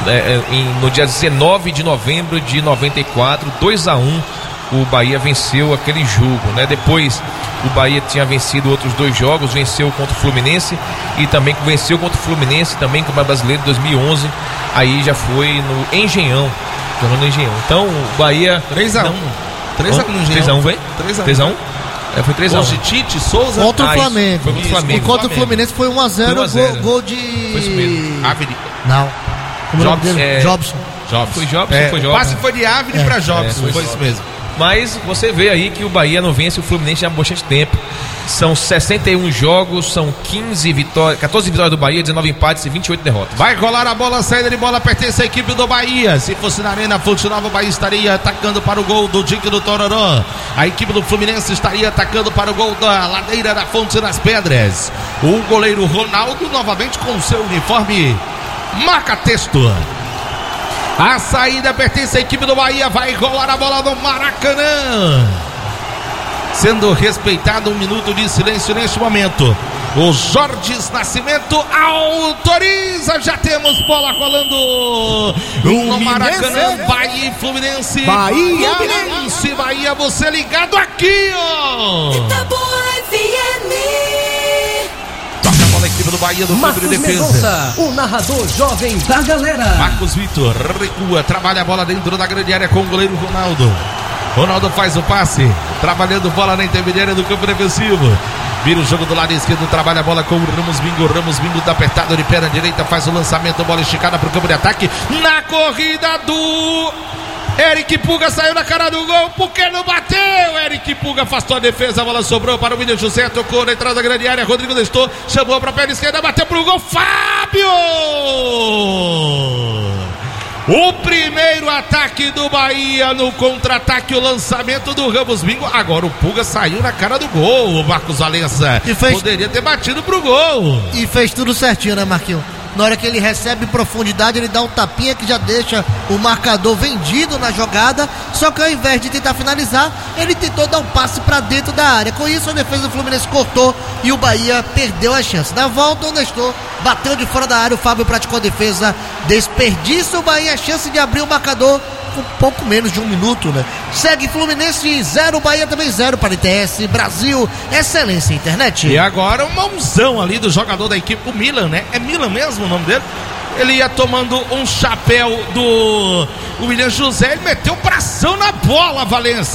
no dia 19 de novembro de 94, 2-1. O Bahia venceu aquele jogo, né? Depois o Bahia tinha vencido outros 2 jogos, venceu contra o Fluminense e também venceu contra o Fluminense também como brasileiro em 2011. Aí já foi no Engenhão, jogando no Engenhão. Então o Bahia 3-1. 3-1 no Engenhão. 3-1, vem? 3-1. Foi 3-1. Hoje Tite, Souza. Contra o Flamengo. Foi contra o Flamengo. E contra o Fluminense foi 1-0, gol de... Foi isso mesmo. Ávila. Não. Como é o nome dele? Jobson. Foi Jobson? Foi O Jobson. passe foi de Ávila pra Jobson. Foi isso mesmo. Mas você vê aí que o Bahia não vence o Fluminense há bastante tempo. São 61 jogos, são 14 vitórias do Bahia, 19 empates e 28 derrotas. Vai rolar a bola, saída de bola pertence à equipe do Bahia. Se fosse na Arena Fonte Nova, o Bahia estaria atacando para o gol do Dique do Tororó. A equipe do Fluminense estaria atacando para o gol da Ladeira da Fonte das Pedras. O goleiro Ronaldo novamente com seu uniforme marca-texto. A saída pertence à equipe do Bahia. Vai rolar a bola no Maracanã. Sendo respeitado 1 minuto de silêncio neste momento. O Jorge Nascimento autoriza. Já temos bola rolando no Maracanã. Bahia e Fluminense. Bahia. Fluminense, Bahia, você ligado aqui, ó. Toca a bola, equipe do Bahia do Clube de Defesa. Mendonça, o narrador jovem da galera. Marcos Vitor recua, trabalha a bola dentro da grande área com o goleiro Ronaldo. Ronaldo faz o passe, trabalhando bola na intermediária do campo defensivo. Vira o jogo do lado esquerdo, trabalha a bola com o Ramos Bingo tá apertado de perna direita, faz o lançamento, bola esticada para o campo de ataque. Na corrida do Eric Puga, saiu na cara do gol, porque não bateu. Eric Puga afastou a defesa, a bola sobrou para o William José, tocou na entrada da grande área, Rodrigo Nestor chamou para a perna esquerda, bateu para o gol, Fábio! O primeiro ataque do Bahia no contra-ataque, o lançamento do Ramos Bingo. Agora o Pulga saiu na cara do gol, o Marcos Valença. Poderia ter batido pro gol. E fez tudo certinho, né, Marquinhos? Na hora que ele recebe profundidade, ele dá um tapinha que já deixa o marcador vendido na jogada. Só que ao invés de tentar finalizar, ele tentou dar um passe para dentro da área. Com isso, a defesa do Fluminense cortou e o Bahia perdeu a chance. Na volta, o Nestor bateu de fora da área. O Fábio praticou a defesa. Desperdiça o Bahia a chance de abrir o marcador com pouco menos de um minuto, né? Segue Fluminense 0, Bahia também 0 para ITS Brasil, excelência internet. E agora uma mãozão ali do jogador da equipe, o Milan, né? É Milan mesmo o nome dele? Ele ia tomando um chapéu do William José, ele meteu um bração na bola, Valença.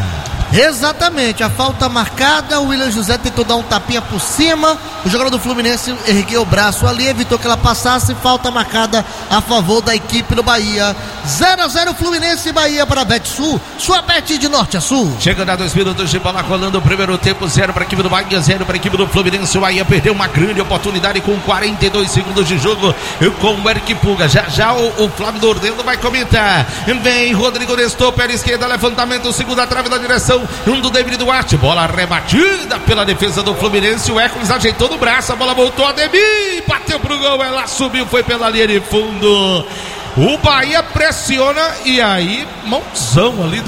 Exatamente, a falta marcada, o William José tentou dar um tapinha por cima, o jogador do Fluminense ergueu o braço ali, evitou que ela passasse, falta marcada a favor da equipe do Bahia. 0-0 Fluminense e Bahia para a BetSul, sua bet de norte a sul. Chegando a 2 minutos de bola rolando o primeiro tempo, 0 para a equipe do Bahia, 0 para a equipe do Fluminense. O Bahia perdeu uma grande oportunidade com 42 segundos de jogo com o Eric Pulga. Já o Flávio Dordendo vai comentar. Vem Rodrigo Nestor pela esquerda, levantamento, segunda trave na direção do David Duarte, bola rebatida pela defesa do Fluminense. O Hércules ajeitou no braço, a bola voltou a Ademir, bateu pro gol, ela subiu, foi pela linha de fundo. O Bahia pressiona e aí mãozão ali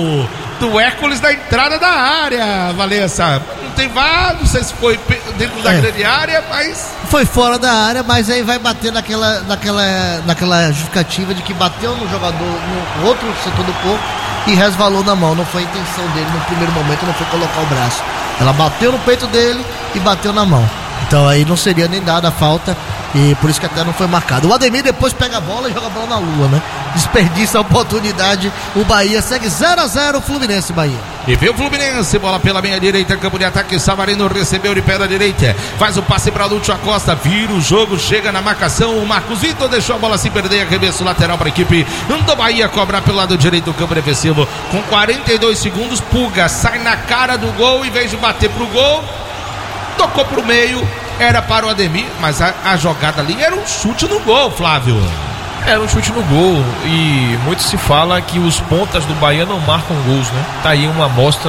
do Hércules na entrada da área, Valença. Não tem VAR, não sei se foi dentro da grande área, mas foi fora da área, mas aí vai bater naquela justificativa de que bateu no jogador, no outro setor do corpo e resvalou na mão. Não foi a intenção dele no primeiro momento, não foi colocar o braço. Ela bateu no peito dele e bateu na mão. Então aí não seria nem dada a falta e por isso que até não foi marcado. O Ademir depois pega a bola e joga a bola na lua, né? Desperdiça a oportunidade. O Bahia segue 0-0, Fluminense Bahia. E vê o Fluminense, bola pela meia direita, campo de ataque, Savarino recebeu de pé da direita, faz o passe para Lúcio Acosta, vira o jogo, chega na marcação, o Marcos Vitor deixou a bola se perder, arremesso lateral para a equipe do Bahia, cobrar pelo lado direito do campo defensivo, com 42 segundos, Pulga sai na cara do gol, em vez de bater pro gol, tocou pro meio, era para o Ademir, mas a jogada ali era um chute no gol, Flávio. Era um chute no gol e muito se fala que os pontas do Bahia não marcam gols, né? Tá aí uma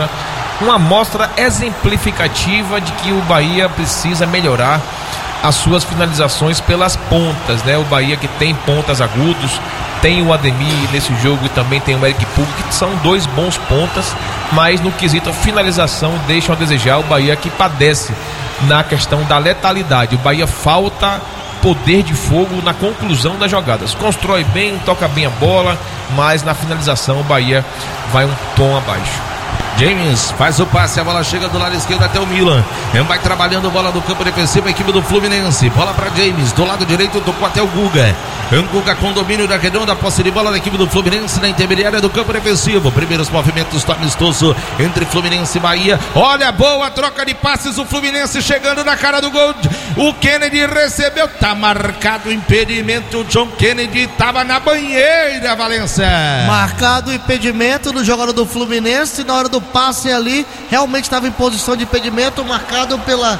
amostra exemplificativa de que o Bahia precisa melhorar as suas finalizações pelas pontas, né? O Bahia que tem pontas agudos, tem o Ademir nesse jogo e também tem o Eric Pulga, que são dois bons pontas, mas no quesito finalização deixam a desejar. O Bahia que padece na questão da letalidade. O Bahia falta poder de fogo na conclusão das jogadas, constrói bem, toca bem a bola, mas na finalização o Bahia vai um tom abaixo. James faz o passe, a bola chega do lado esquerdo até o Milan, vai trabalhando a bola do campo defensivo, a equipe do Fluminense, bola para James, do lado direito tocou até o Guga, Guga com domínio da redonda, posse de bola da equipe do Fluminense na intermediária do campo defensivo, primeiros movimentos do amistoso entre Fluminense e Bahia, olha, boa troca de passes, o Fluminense chegando na cara do gol, o Kennedy recebeu, tá marcado o impedimento, o John Kennedy tava na banheira, Valença. Marcado o impedimento do jogador do Fluminense, na hora do passe ali, realmente estava em posição de impedimento, marcado pela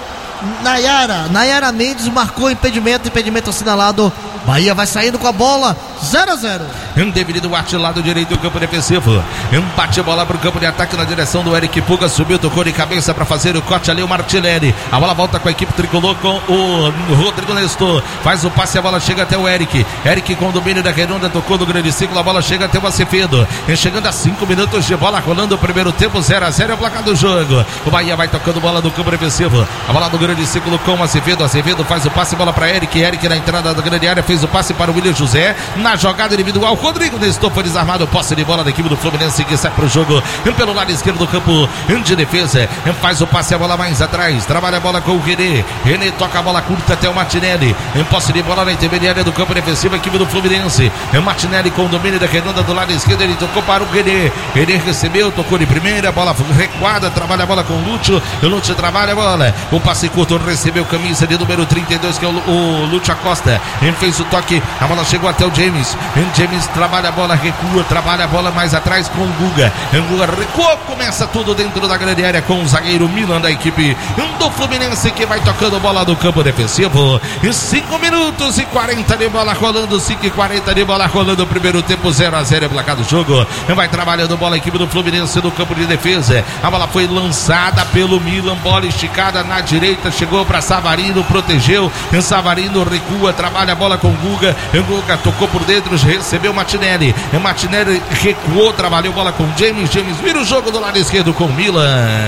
Nayara Mendes, marcou impedimento assinalado. Bahia vai saindo com a bola, 0-0. David Duarte, lado direito do campo defensivo, bate a bola para o campo de ataque na direção do Eric Pulga, subiu, tocou de cabeça para fazer o corte ali o Martinelli, a bola volta com a equipe tricolor com o Rodrigo Nestor, faz o passe, a bola chega até o Eric com o domínio da redonda, tocou no grande ciclo, a bola chega até o Acevedo, chegando a 5 minutos de bola, rolando o primeiro tempo, 0-0 é o placar do jogo. O Bahia vai tocando bola do campo defensivo, a bola do grande ciclo com o Acevedo faz o passe, bola para Eric na entrada da grande área, fez o passe para o William José, na jogada individual, Rodrigo Nestor foi desarmado, posse de bola da equipe do Fluminense que sai para o jogo, pelo lado esquerdo do campo de defesa, faz o passe, a bola mais atrás, trabalha a bola com o René toca a bola curta até o Martinelli, posse de bola na intermediária do campo defensivo, a equipe do Fluminense, Martinelli com o domínio da redonda do lado esquerdo, ele tocou para o René recebeu, tocou de primeira, bola recuada, trabalha a bola com o Lúcio trabalha a bola, o passe curto, recebeu camisa de número 32 que é o Lúcio Acosta, ele fez o toque, a bola chegou até o James, James. James trabalha a bola, recua, trabalha a bola mais atrás com o Guga. Guga recuou, começa tudo dentro da grande área com o zagueiro Milan da equipe do Fluminense, que vai tocando bola do campo defensivo. 5 minutos e 40 de bola rolando, 5 e 40 de bola rolando. O primeiro tempo 0-0 é placar do jogo. Vai trabalhando bola a equipe do Fluminense no campo de defesa. A bola foi lançada pelo Milan, bola esticada na direita, chegou para Savarino, protegeu. Savarino recua, trabalha a bola com Guga. Guga tocou por dentro, recebeu Martinelli. Martinelli recuou, trabalhou bola com James. James vira o jogo do lado esquerdo com Milan.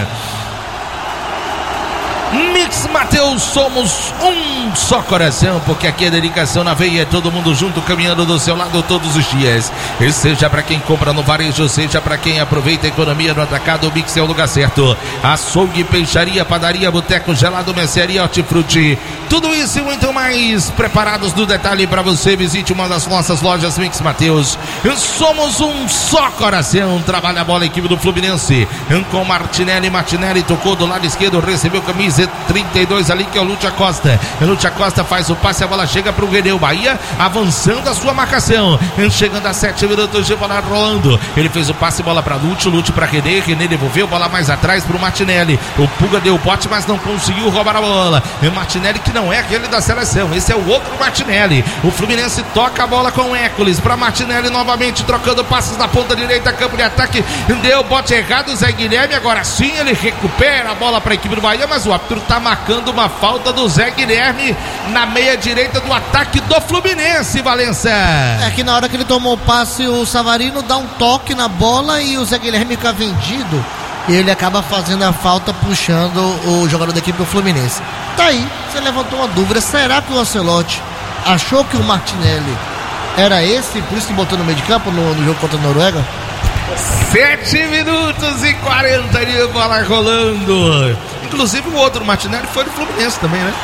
Mix Mateus, somos um só coração, porque aqui é dedicação na veia, é todo mundo junto, caminhando do seu lado todos os dias. E seja para quem compra no varejo, seja para quem aproveita a economia no atacado, o Mix é o lugar certo. Açougue, peixaria, padaria, boteco, gelado, mercearia, hortifruti, tudo isso e muito mais preparados no detalhe para você. Visite uma das nossas lojas Mix Mateus. Somos um só coração. Trabalha a bola a equipe do Fluminense com Martinelli. Martinelli tocou do lado esquerdo, recebeu camisa 32 ali, que é o Lúcio Costa. O Lúcio Costa faz o passe, a bola chega para o René. O Bahia avançando a sua marcação, chegando a 7 minutos de bola rolando. Ele fez o passe, bola para Lúcio para René. René devolveu, bola mais atrás para o Martinelli. O Puga deu o bote, mas não conseguiu roubar a bola. O Martinelli, que não é aquele da seleção, esse é o outro Martinelli. O Fluminense toca a bola com o Hércules para Martinelli novamente, trocando passes na ponta direita, campo de ataque. Deu bote errado, Zé Guilherme. Agora sim ele recupera a bola para a equipe do Bahia, mas o árbitro está marcando uma falta do Zé Guilherme na meia direita do ataque do Fluminense, Valença. É que na hora que ele tomou o passe, o Savarino dá um toque na bola e o Zé Guilherme fica vendido e ele acaba fazendo a falta, puxando o jogador da equipe do Fluminense. Tá aí, você levantou uma dúvida, será que o Ancelotti achou que o Martinelli era esse, por isso que botou no meio de campo no jogo contra a Noruega? 7 minutos e 40 de bola rolando. Inclusive o outro Martinelli foi do Fluminense também, né?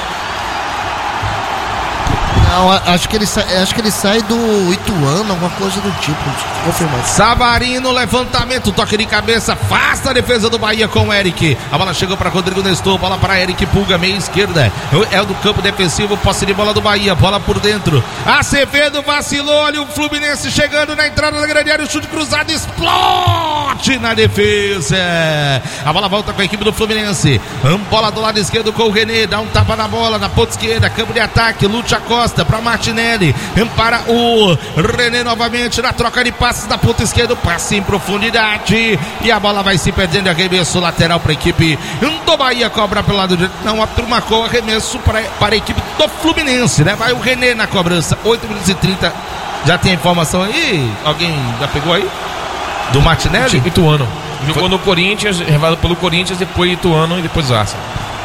Não, acho que ele sai do Ituano, alguma coisa do tipo. Confirmado. Savarino, levantamento, toque de cabeça, afasta a defesa do Bahia com o Eric. A bola chegou para Rodrigo Nestor, bola para Eric Puga, meia esquerda. É o do campo defensivo, posse de bola do Bahia, bola por dentro. Acevedo vacilou, olha o Fluminense chegando na entrada da grande área, o chute cruzado explode na defesa. A bola volta com a equipe do Fluminense. Bola do lado esquerdo com o René, dá um tapa na bola, na ponta esquerda, campo de ataque, Lúcio Costa para Martinelli, para o René novamente na troca de passes da ponta esquerda, passe em profundidade e a bola vai se perdendo, arremesso lateral para a equipe do Bahia, cobra pelo lado direito, não, a turma marcou arremesso para a equipe do Fluminense, né? Vai o René na cobrança, 8 minutos e 30, já tem informação aí? Alguém já pegou aí? Do Martinelli? Ituano, jogou no Corinthians, revelado pelo Corinthians, depois Ituano e depois Arsenal.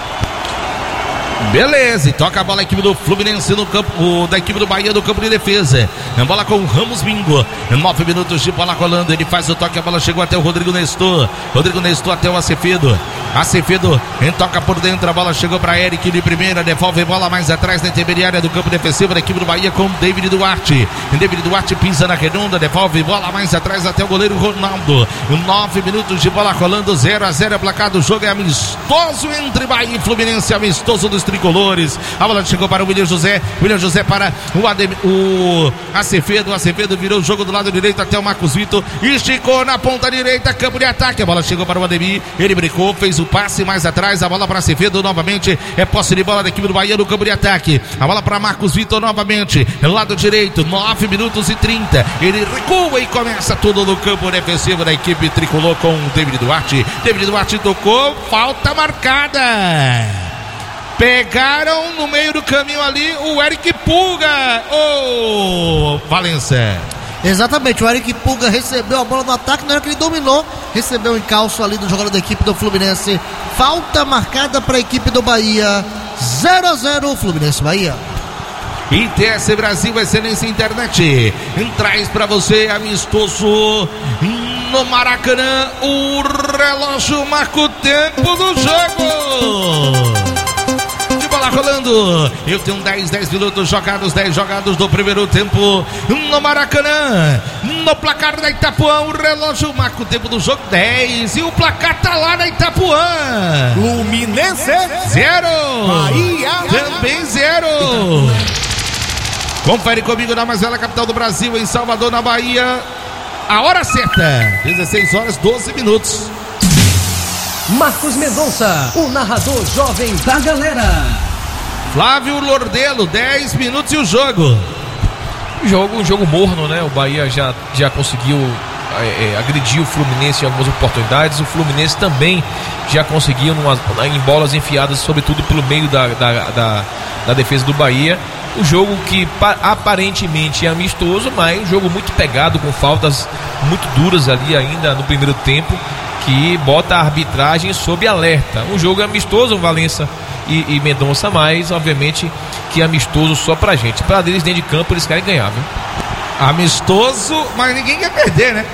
Beleza, e toca a bola a equipe do Fluminense no campo, da equipe do Bahia no campo de defesa. A bola com o Ramos Bingo. 9 minutos de bola rolando. Ele faz o toque, a bola chegou até o Rodrigo Nestor. Rodrigo Nestor até o Acevedo. Acevedo toca por dentro, a bola chegou para Eric de primeira. Devolve bola mais atrás na intermediária do campo defensivo da equipe do Bahia com David Duarte. David Duarte pisa na redonda, devolve bola mais atrás até o goleiro Ronaldo. 9 minutos de bola rolando, 0-0 é placar do jogo. É amistoso entre Bahia e Fluminense, amistoso dos tricolores. A bola chegou para o William José para o Acevedo. Acevedo virou o jogo do lado direito até o Marcos Vitor, esticou na ponta direita, campo de ataque. A bola chegou para o Ademir, ele brincou, fez o passe mais atrás, a bola para Acevedo novamente, é posse de bola da equipe do Bahia no campo de ataque. A bola para Marcos Vitor novamente, lado direito, 9 minutos e 30. Ele recua e começa tudo no campo defensivo da equipe tricolor com o David Duarte. David Duarte tocou, falta marcada. Pegaram no meio do caminho ali o Eric Puga. Valença. Exatamente, o Eric Puga recebeu a bola no ataque, na hora que ele dominou, recebeu o encalço ali do jogador da equipe do Fluminense. Falta marcada para a equipe do Bahia. 0-0 Fluminense Bahia. ITS Brasil, excelência internet, traz para você amistoso no Maracanã. O relógio marca o tempo do jogo. Bola rolando, eu tenho 10 minutos jogados, 10 jogados do primeiro tempo no Maracanã. No placar da Itapuã, o relógio marca o tempo do jogo, 10, e o placar tá lá na Itapuã. Fluminense 0, Bahia também 0. Confere comigo na mais bela capital do Brasil, em Salvador, na Bahia. A hora certa, 16 horas 12 minutos. Marcos Mendonça, o narrador jovem da galera. Flávio Lordelo, 10 minutos e o jogo. Um jogo morno, né? O Bahia já conseguiu agredir o Fluminense em algumas oportunidades. O Fluminense também já conseguiu em bolas enfiadas, sobretudo pelo meio da defesa do Bahia. Um jogo que aparentemente é amistoso, mas um jogo muito pegado, com faltas muito duras ali ainda no primeiro tempo, que bota a arbitragem sob alerta. Um jogo amistoso, Valença e Mendonça, mas obviamente que é amistoso só pra gente. Pra deles dentro de campo, eles querem ganhar, viu? Amistoso, mas ninguém quer perder, né?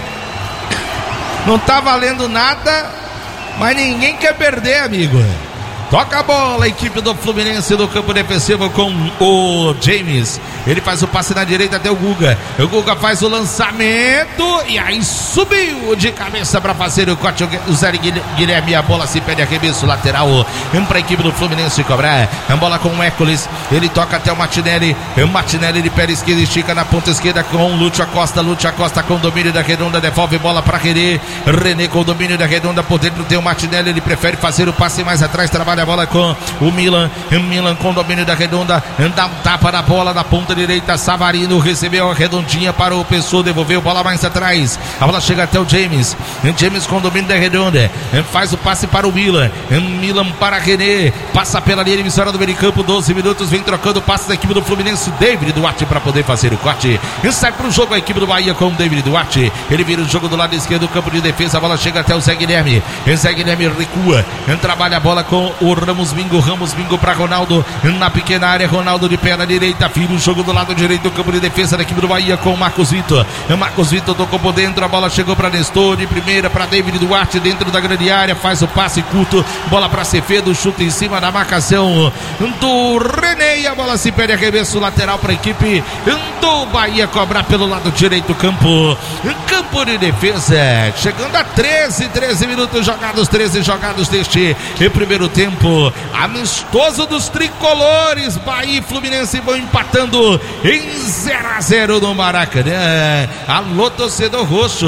Não tá valendo nada, mas ninguém quer perder, amigo. Toca a bola, a equipe do Fluminense do campo defensivo com o James. Ele faz o passe na direita até o Guga. O Guga faz o lançamento e aí subiu de cabeça para fazer o corte. O Zé Guilherme, a bola se perde, arremesso lateral para a equipe do Fluminense cobrar. A bola com o Hércules. Ele toca até o Martinelli. O Martinelli de pé esquerda, estica na ponta esquerda com o Lúcio Acosta. Lúcio Acosta com domínio da Redonda, devolve bola para René. René com domínio da Redonda, por dentro tem o Martinelli. Ele prefere fazer o passe mais atrás, trabalha a bola com o Milan. O Milan com domínio da Redonda, dá um tapa na bola na ponta direita. Savarino recebeu a redondinha para o Pessoa, devolveu bola mais atrás. A bola chega até o James. James com domínio da Redonda, faz o passe para o Milan. Milan para René, passa pela linha divisória do meio de campo. 12 minutos, vem trocando o passe da equipe do Fluminense. David Duarte para poder fazer o corte. Sai para o jogo a equipe do Bahia com o David Duarte. Ele vira o jogo do lado esquerdo do campo de defesa. A bola chega até o Zé Guilherme. Zé Guilherme recua, trabalha a bola com o Ramos Mingo para Ronaldo na pequena área. Ronaldo de pé na direita, vira o jogo do lado direito do campo de defesa da equipe do Bahia com o Marcos Vitor. Marcos Vitor tocou por dentro, a bola chegou para Nestor, de primeira para David Duarte dentro da grande área, faz o passe curto, bola para Ceferdo, chuta em cima da marcação do René e a bola se perde, arremesso lateral para a equipe do Bahia cobrar pelo lado direito do campo de defesa, chegando a 13 minutos jogados, 13 jogados deste primeiro tempo amistoso dos tricolores. Bahia e Fluminense vão empatando em 0-0 no Maracanã. Alô, torcedor roxo,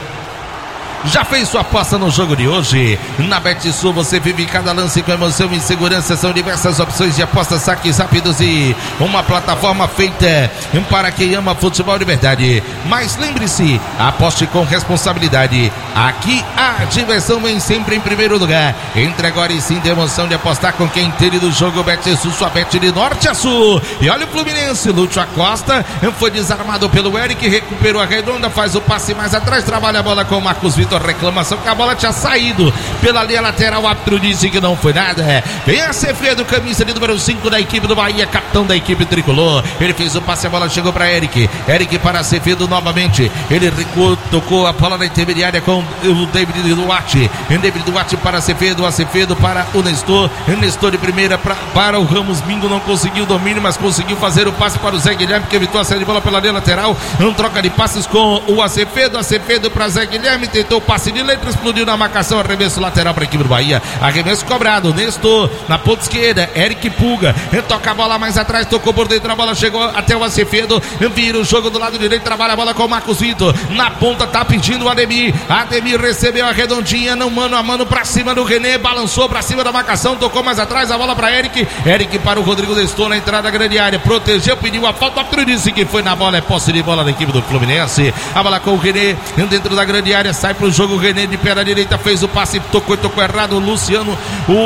já fez sua aposta no jogo de hoje? Na BetSul você vive cada lance com emoção e segurança. São diversas opções de apostas, saques rápidos e uma plataforma feita para quem ama futebol de verdade. Mas lembre-se, aposte com responsabilidade. Aqui a diversão vem sempre em primeiro lugar. Entre agora e sim, tem emoção de apostar com quem entende do jogo. BetSul, sua bet de norte a sul. E olha o Fluminense, Lúcio Acosta foi desarmado pelo Eric, recuperou a Redonda, faz o passe mais atrás, trabalha a bola com o Marcos Vitor. Reclamação que a bola tinha saído pela linha lateral, o árbitro disse que não foi nada. Vem a Ceferdo, camisa de número 5 da equipe do Bahia, capitão da equipe tricolor. Ele fez o passe, a bola chegou para Eric para Ceferdo novamente. Ele recuou, tocou a bola na intermediária com o David Duarte. David Duarte para Ceferdo, a Ceferdo para o Nestor. Nestor de primeira para o Ramos Mingo, não conseguiu o domínio, mas conseguiu fazer o passe para o Zé Guilherme, que evitou a saída de bola pela linha lateral. Troca de passes com o Acevedo para Zé Guilherme, tentou passe de letra, explodiu na marcação, arremesso lateral para a equipe do Bahia, arremesso cobrado, Nestor na ponta esquerda, Eric Puga, toca a bola mais atrás, tocou por dentro, a bola chegou até o Acevedo, vira o jogo do lado direito, trabalha a bola com o Marcos Vitor, na ponta tá pedindo o Ademir recebeu a redondinha, não mano a mano pra cima do René, balançou pra cima da marcação, tocou mais atrás, a bola pra Eric para o Rodrigo Nestor na entrada da grande área, protegeu, pediu a falta, o árbitro disse que foi na bola, é posse de bola da equipe do Fluminense, a bola com o René, dentro da grande área, sai pro jogo, o René de pé na direita fez o passe, tocou errado, o Luciano,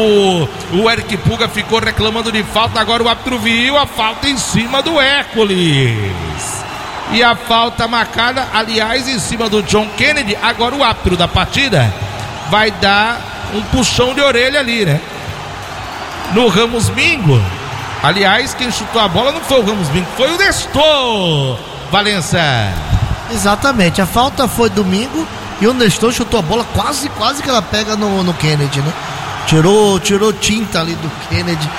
o Eric Puga ficou reclamando de falta, agora o árbitro viu a falta em cima do Hércules, e a falta marcada, aliás, em cima do John Kennedy. Agora o árbitro da partida vai dar um puxão de orelha ali, né, no Ramos Mingo. Aliás, quem chutou a bola não foi o Ramos Mingo, foi o Nestor. Valença. Exatamente, a falta foi domingo e o Nestor chutou a bola quase que ela pega no Kennedy, né? Tirou tinta ali do Kennedy,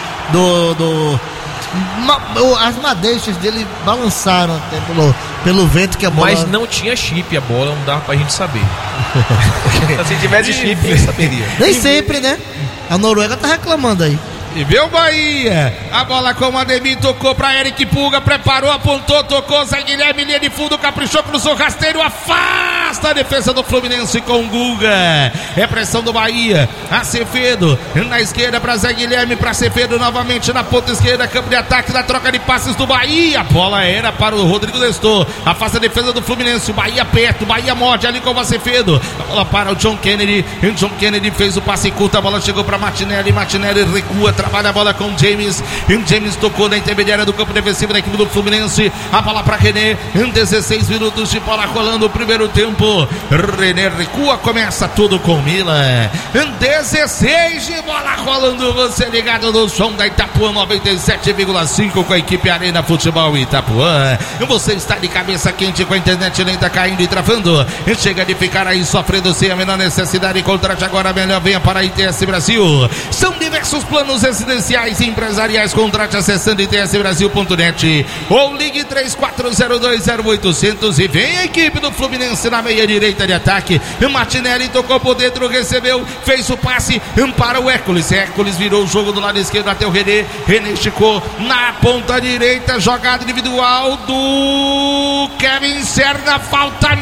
as madeixas dele balançaram até pelo vento que a bola... Mas não tinha chip a bola, não dava pra gente saber. Se tivesse chip, eu saberia. Nem sempre, né? A Noruega tá reclamando aí. E vê o Bahia. A bola com o Ademir, tocou pra Eric Pulga, preparou, apontou, tocou, Zé Guilherme, linha de fundo, caprichou, cruzou rasteiro, afasta a defesa do Fluminense com o Guga. É pressão do Bahia. Acevedo na esquerda pra Zé Guilherme, pra Acevedo novamente na ponta esquerda, campo de ataque da troca de passes do Bahia. A bola era para o Rodrigo Nestor. Afasta a defesa do Fluminense. O Bahia perto, o Bahia morde ali com o Acevedo. A bola para o John Kennedy. O John Kennedy fez o passe curto, a bola chegou para Martinelli. Martinelli recua, trabalha a bola com o James. O James tocou na intermediária do campo defensivo da equipe do Fluminense. A bola para René. 16 minutos de bola rolando o primeiro tempo. René recua, começa tudo com o Milan. 16 de bola rolando. Você ligado no som da Itapuã 97,5 com a equipe Arena Futebol Itapuã. Você está de cabeça quente com a internet lenta caindo e travando. Chega de ficar aí sofrendo sem a menor necessidade. Contrate agora melhor, venha para a ITS Brasil. São diversos planos residenciais e empresariais. Contrate acessando itsbrasil.net ou ligue 34020800 e vem a equipe do Fluminense na meia direita de ataque. Martinelli tocou por dentro, recebeu, fez o passe para o Hércules. Hércules virou o jogo do lado esquerdo até o René. René esticou na ponta direita, jogada individual do Kevin Serna, falta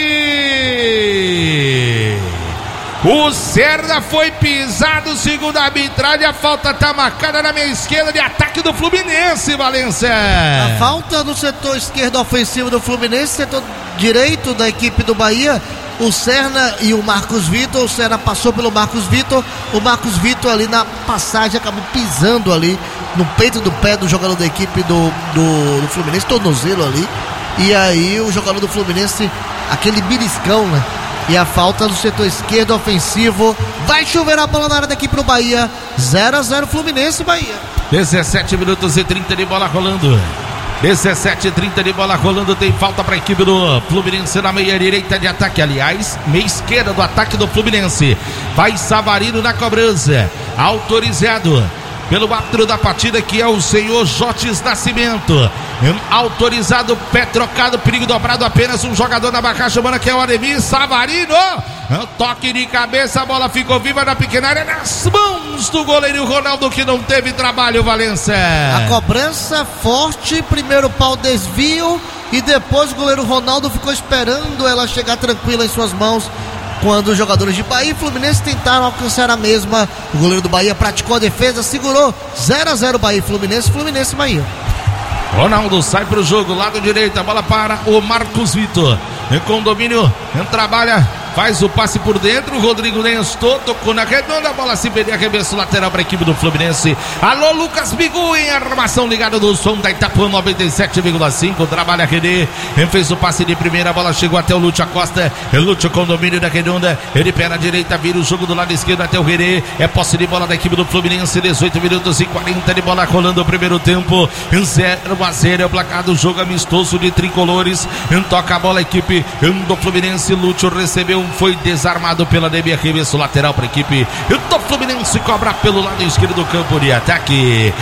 nele. O Serna foi pisado, segundo a arbitragem, a falta está marcada na meia esquerda de ataque do Fluminense, Valência. A falta no setor esquerdo ofensivo do Fluminense, setor direito da equipe do Bahia. O Serna e o Marcos Vitor. O Serna passou pelo Marcos Vitor. O Marcos Vitor ali na passagem acabou pisando ali no peito do pé do jogador da equipe do Fluminense, tornozelo ali. E aí o jogador do Fluminense, aquele beliscão, né? E a falta no setor esquerdo ofensivo. Vai chover a bola na área daqui pro Bahia. 0-0 Fluminense e Bahia. 17 minutos e 30 de bola rolando. 17:30 de bola rolando, tem falta para a equipe do Fluminense na meia direita de ataque, aliás, meia esquerda do ataque do Fluminense. Vai Savarino na cobrança, autorizado pelo árbitro da partida, que é o senhor Jotes Nascimento. Autorizado, pé trocado, perigo dobrado, apenas um jogador na barra chamando, que é o Ademir. Savarino, toque de cabeça, a bola ficou viva na pequena área, nas mãos do goleiro Ronaldo, que não teve trabalho, Valência. A cobrança forte, primeiro pau desvio e depois o goleiro Ronaldo ficou esperando ela chegar tranquila em suas mãos. Quando os jogadores de Bahia e Fluminense tentaram alcançar a mesma, o goleiro do Bahia praticou a defesa, segurou. 0-0 Bahia e Fluminense, Fluminense e Bahia. Ronaldo sai para o jogo, lado direito, a bola para o Marcos Vitor. Com domínio, trabalha, faz o passe por dentro. O Rodrigo Nestor tocou na redonda, a bola se perder, arremesso lateral para a equipe do Fluminense. Alô, Lucas Bigu em armação, ligado no som da Itapuã 97,5. Trabalha René, fez o passe de primeira, a bola chegou até o Lúcio Acosta. Lúcio com domínio da redonda, ele pé na direita, vira o jogo do lado esquerdo até o René. É posse de bola da equipe do Fluminense. 18 minutos e 40 de bola rolando o primeiro tempo. 0-0 é o placar do jogo amistoso de tricolores. Toca a bola a equipe do Fluminense. Lúcio recebeu, foi desarmado pela DB, arremesso lateral para a equipe do Fluminense, cobra pelo lado esquerdo do campo de ataque.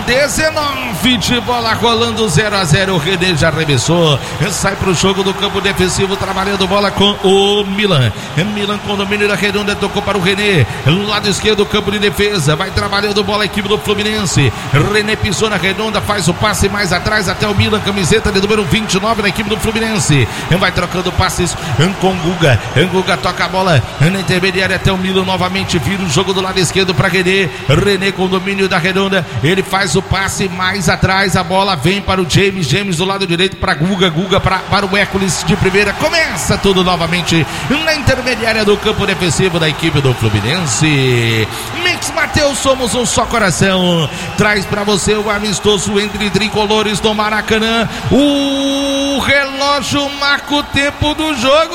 19 de bola rolando, 0-0. O René já arremessou, sai para o jogo do campo defensivo, trabalhando bola com o Milan. Milan com domínio da redonda, tocou para o René, lado esquerdo do campo de defesa, vai trabalhando bola a equipe do Fluminense. René pisou na redonda, faz o passe mais atrás até o Milan, camiseta de número 29 na equipe do Fluminense. Vai trocando passes com Guga. Guga toca a bola na intermediária até o Milan, novamente vira o jogo do lado esquerdo para René. René com domínio da redonda, ele faz o passe mais atrás, a bola vem para o James. James do lado direito para Guga. Guga para o Hércules de primeira. Começa tudo novamente na intermediária do campo defensivo da equipe do Fluminense. Mix Mateus, somos um só coração. Traz para você o amistoso entre tricolores do Maracanã. O relógio marca o tempo do jogo.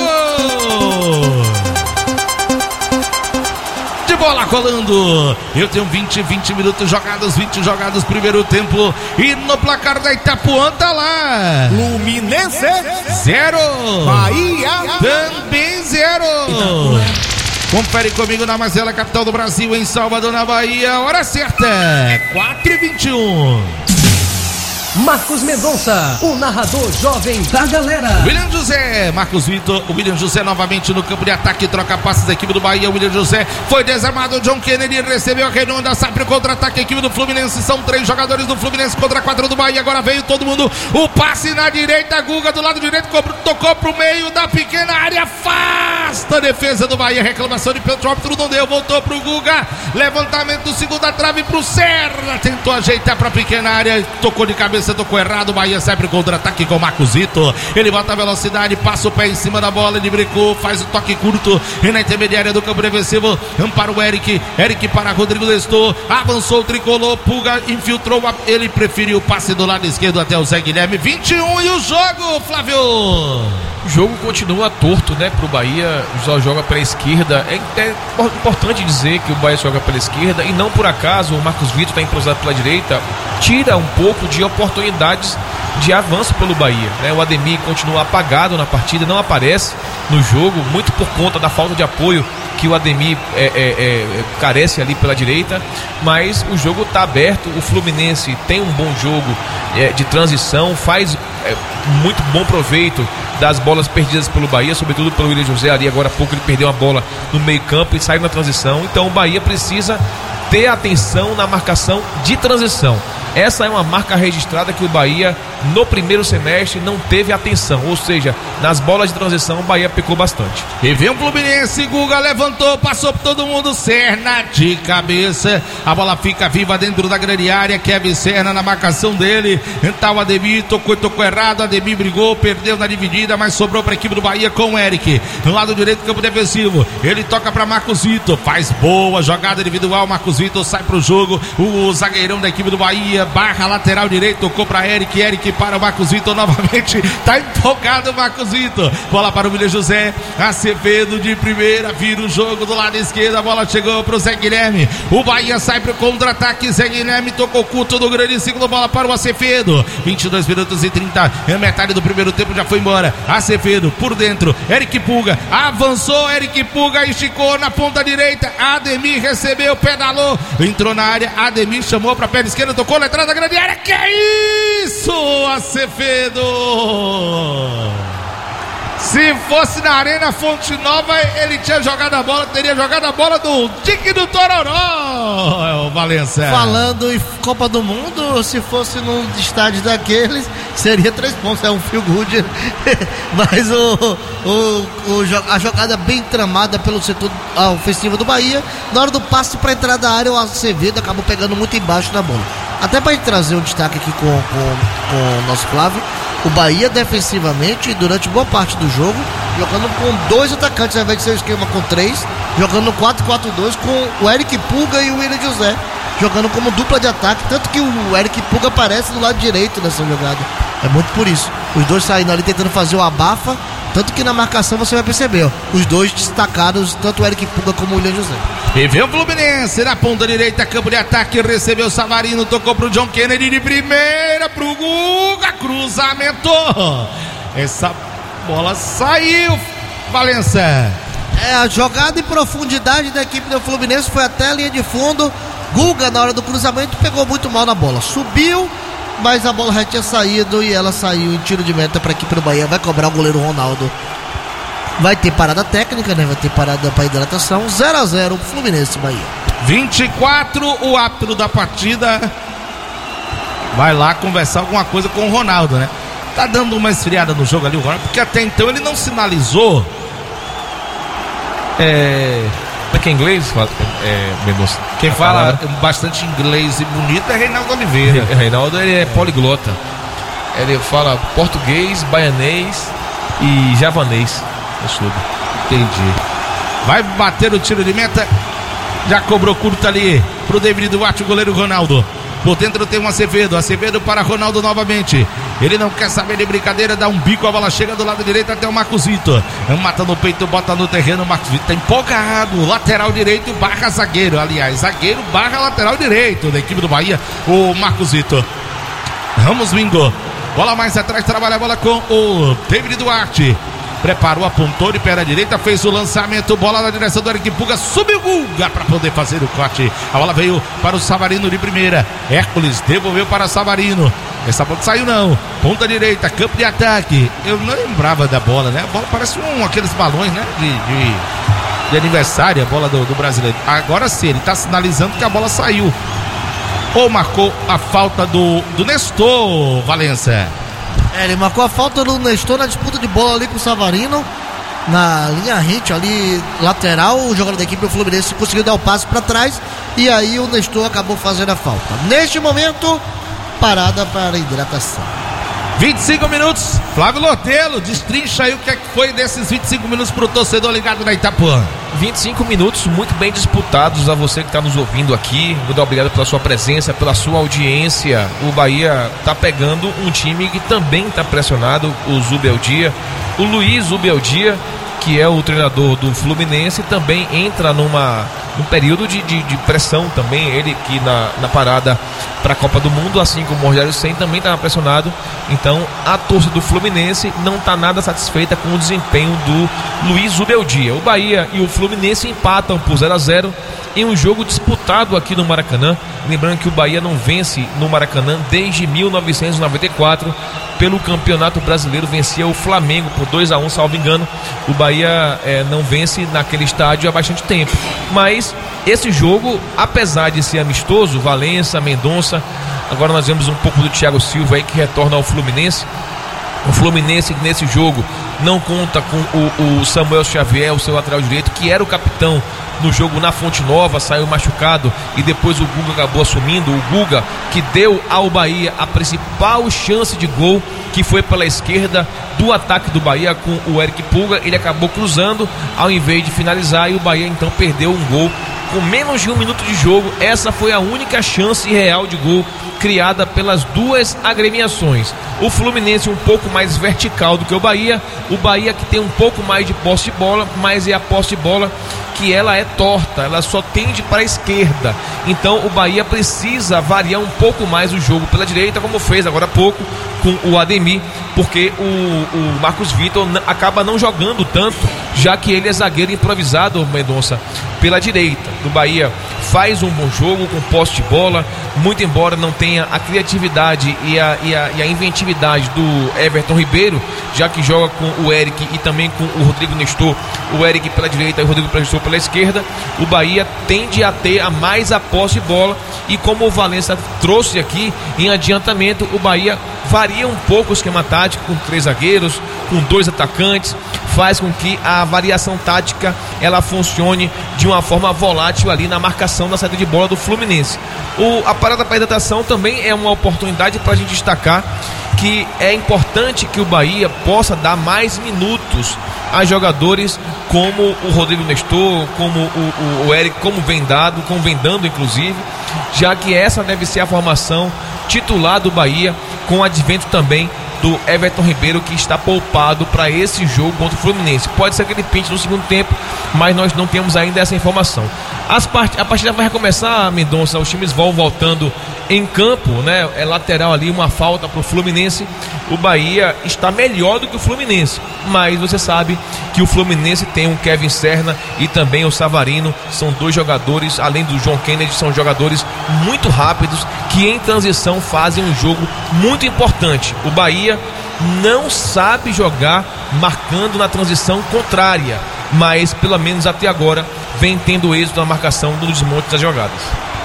De bola rolando. Eu tenho 20 minutos jogados, 20 jogados primeiro tempo. E no placar da Itapuã tá lá: Fluminense 0, Bahia também 0. Confere comigo na Mazela, capital do Brasil, em Salvador, na Bahia. Hora certa, 4h21. Marcos Mendonça, o narrador jovem da galera. William José, Marcos Vitor, o William José novamente no campo de ataque, troca passes da equipe do Bahia. O William José foi desarmado, o John Kennedy recebeu a redonda, sai pro contra-ataque, a equipe do Fluminense, são 3 jogadores do Fluminense contra 4 do Bahia. Agora veio todo mundo, o passe na direita, Guga do lado direito, tocou pro meio da pequena área, afasta a defesa do Bahia, reclamação de pênalti, não deu, voltou pro Guga, levantamento do segunda trave pro Serra, tentou ajeitar pra pequena área, tocou de cabeça, tocou errado, o Bahia sai pro contra-ataque com o Marcosito, ele bota a velocidade, passa o pé em cima da bola, ele brincou, faz o toque curto, e na intermediária do campo defensivo, para o Eric para Rodrigo Lestor, avançou o tricolor, Pulga infiltrou, ele preferiu o passe do lado esquerdo até o Zé Guilherme, 21 e o jogo, Flávio? O jogo continua torto, né, pro Bahia, só joga pela esquerda. É importante dizer que o Bahia joga pela esquerda e não por acaso o Marcos Vitor está entrosado pela direita, tira um pouco de oportunidades de avanço pelo Bahia, né? O Ademir continua apagado na partida, não aparece no jogo, muito por conta da falta de apoio que o Ademir carece ali pela direita, mas o jogo está aberto, o Fluminense tem um bom jogo de transição, faz muito bom proveito das bolas perdidas pelo Bahia, sobretudo pelo William José, ali agora há pouco ele perdeu uma bola no meio campo e saiu na transição, então o Bahia precisa ter atenção na marcação de transição. Essa é uma marca registrada que o Bahia no primeiro semestre não teve atenção, ou seja, nas bolas de transição o Bahia pecou bastante. E vem o Fluminense, Guga levantou, passou por todo mundo, Serna de cabeça, a bola fica viva dentro da grande área, Kevin Serna na marcação dele, então o Ademir tocou errado, Ademir brigou, perdeu na dividida, mas sobrou para a equipe do Bahia com o Eric, no lado direito do campo defensivo, ele toca para Marcos Vitor, faz boa jogada individual, Marcos Vitor sai pro jogo, o zagueirão da equipe do Bahia, barra lateral direito, tocou para Eric para o Marcos Vitor novamente, tá empolgado o Marcos Vitor, bola para o William José, Acevedo de primeira, vira o jogo do lado esquerdo, a bola chegou pro Zé Guilherme, o Bahia sai pro contra-ataque, Zé Guilherme tocou curto no grande ciclo, bola para o Acevedo, 22 minutos e 30, metade do primeiro tempo já foi embora, Acevedo por dentro, Eric Pulga, avançou, Eric Pulga esticou na ponta direita, Ademir recebeu, pedalou, entrou na área, Ademir chamou pra perna esquerda, tocou na entrada da grande área, que isso, Acevedo! Se fosse na Arena Fonte Nova, ele tinha jogado a bola, teria jogado a bola do Tique do Tororó, Valença. Falando em Copa do Mundo, se fosse num estádio daqueles, seria 3 pontos, é um feel good. Mas a jogada bem tramada pelo setor ofensivo do Bahia, na hora do passe para entrar da área, o Acevedo acabou pegando muito embaixo da bola. Até para trazer um destaque aqui com o nosso Flávio, o Bahia defensivamente, durante boa parte do jogo, jogando com 2 atacantes ao invés de ser um esquema com 3, jogando no 4-4-2 com o Eric Pulga e o William José, jogando como dupla de ataque, tanto que o Eric Pulga aparece do lado direito nessa jogada. É muito por isso. Os dois saindo ali tentando fazer o abafa, tanto que na marcação você vai perceber, ó, os dois destacados, tanto o Eric Pulga como o William José. E vem o Fluminense na ponta direita, campo de ataque, recebeu o Savarino, tocou pro John Kennedy de primeira, pro Guga, cruzamento. Essa bola saiu, Valença. A jogada em profundidade da equipe do Fluminense foi até a linha de fundo. Guga, na hora do cruzamento, pegou muito mal na bola. Subiu, mas a bola já tinha saído e ela saiu em tiro de meta para a equipe do Bahia. Vai cobrar o goleiro Ronaldo. Vai ter parada técnica, né? Vai ter parada para hidratação. 0-0 Fluminense Bahia. 24, o árbitro da partida vai lá conversar alguma coisa com o Ronaldo, né? Tá dando uma esfriada no jogo ali o Ronaldo, porque até então ele não sinalizou. Aqui em inglês, Mendonça. Quem fala bastante inglês e bonito é Reinaldo Oliveira. Reinaldo, ele é poliglota. Ele fala português, baianês e javanês. Entendi. Vai bater o tiro de meta. Já cobrou curto ali pro David Duarte, o goleiro Ronaldo. Por dentro tem um Acevedo para Ronaldo novamente. Ele não quer saber de brincadeira, dá um bico, a bola chega do lado direito até o Marcos Vitor. Mata no peito, bota no terreno, o Marcos Vitor tá empolgado. Lateral direito barra zagueiro, aliás, zagueiro barra lateral direito da equipe do Bahia, o Marcos Vitor. Ramos Bingo. Bola mais atrás, trabalha a bola com o David Duarte. Preparou, apontou de perna direita, fez o lançamento, bola na direção do Eric Pulga, subiu Guga para poder fazer o corte. A bola veio para o Savarino de primeira. Hércules devolveu para Savarino. Essa bola saiu não. Ponta direita, campo de ataque. Eu não lembrava da bola, né? A bola parece aqueles balões, né? De aniversário, a bola do brasileiro. Agora sim, ele tá sinalizando que a bola saiu. Ou marcou a falta do Nestor, Valença. Ele marcou a falta do Nestor na disputa de bola ali com o Savarino. Na linha rente ali, lateral, o jogador da equipe do Fluminense conseguiu dar o passe para trás. E aí o Nestor acabou fazendo a falta. Neste momento, parada para hidratação. 25 minutos, Flávio Lotelo, destrincha aí o que foi desses 25 minutos pro torcedor ligado na Itapuã. 25 minutos muito bem disputados. A você que está nos ouvindo aqui, muito obrigado pela sua presença, pela sua audiência. O Bahia está pegando um time que também está pressionado, o Zubeldia. O Luiz Zubeldia, que é o treinador do Fluminense, também entra num período de pressão também. Ele que na parada para a Copa do Mundo, assim como o Rogério Ceni, também estava pressionado. Então a torcida do Fluminense não está nada satisfeita com o desempenho do Luiz Zubeldia. O Bahia e o Fluminense empatam por 0-0 em um jogo disputado aqui no Maracanã. Lembrando que o Bahia não vence no Maracanã desde 1994. Pelo Campeonato Brasileiro, vencia o Flamengo por 2-1, salvo engano. O Bahia não vence naquele estádio há bastante tempo. Mas esse jogo, apesar de ser amistoso, Valença, Mendonça, agora nós vemos um pouco do Thiago Silva aí que retorna ao Fluminense. O Fluminense nesse jogo não conta com o Samuel Xavier, o seu lateral direito, que era o capitão no jogo na Fonte Nova, saiu machucado e depois o Guga acabou assumindo. O Guga que deu ao Bahia a principal chance de gol, que foi pela esquerda do ataque do Bahia com o Eric Pulga. Ele acabou cruzando ao invés de finalizar e o Bahia então perdeu um gol com menos de 1 minuto de jogo. Essa foi a única chance real de gol criada pelas duas agremiações. O Fluminense um pouco mais vertical do que o Bahia que tem um pouco mais de posse de bola, mas é a posse de bola que ela é torta, ela só tende para a esquerda. Então o Bahia precisa variar um pouco mais o jogo pela direita, como fez agora há pouco com o Ademir, porque o Marcos Vitor acaba não jogando tanto, já que ele é zagueiro improvisado, Mendonça, pela direita. O Bahia faz um bom jogo com posse de bola, muito embora não tenha a criatividade e a inventividade do Everton Ribeiro, já que joga com o Eric e também com o Rodrigo Nestor, o Eric pela direita e o Rodrigo Nestor pela esquerda. O Bahia tende a ter mais a posse de bola e, como o Valença trouxe aqui em adiantamento, o Bahia varia um pouco o esquema tático com 3 zagueiros, com 2 atacantes, faz com que a variação tática ela funcione de uma forma volátil ali na marcação da saída de bola do Fluminense. A parada para a hidratação também é uma oportunidade para a gente destacar que é importante que o Bahia possa dar mais minutos a jogadores como o Rodrigo Nestor, como o Eric, como vem dando inclusive, já que essa deve ser a formação titular do Bahia, com o advento também do Everton Ribeiro, que está poupado para esse jogo contra o Fluminense. Pode ser que ele pinte no segundo tempo, mas nós não temos ainda essa informação. A partida vai recomeçar, Mendonça, os times vão voltando em campo, né? É lateral ali, uma falta para o Fluminense. O Bahia está melhor do que o Fluminense, mas você sabe que o Fluminense tem o Kevin Serna e também o Savarino, são 2 jogadores, além do John Kennedy, são jogadores muito rápidos, que em transição fazem um jogo muito importante. O Bahia não sabe jogar marcando na transição contrária, mas pelo menos até agora vem tendo êxito na marcação do desmonte das jogadas.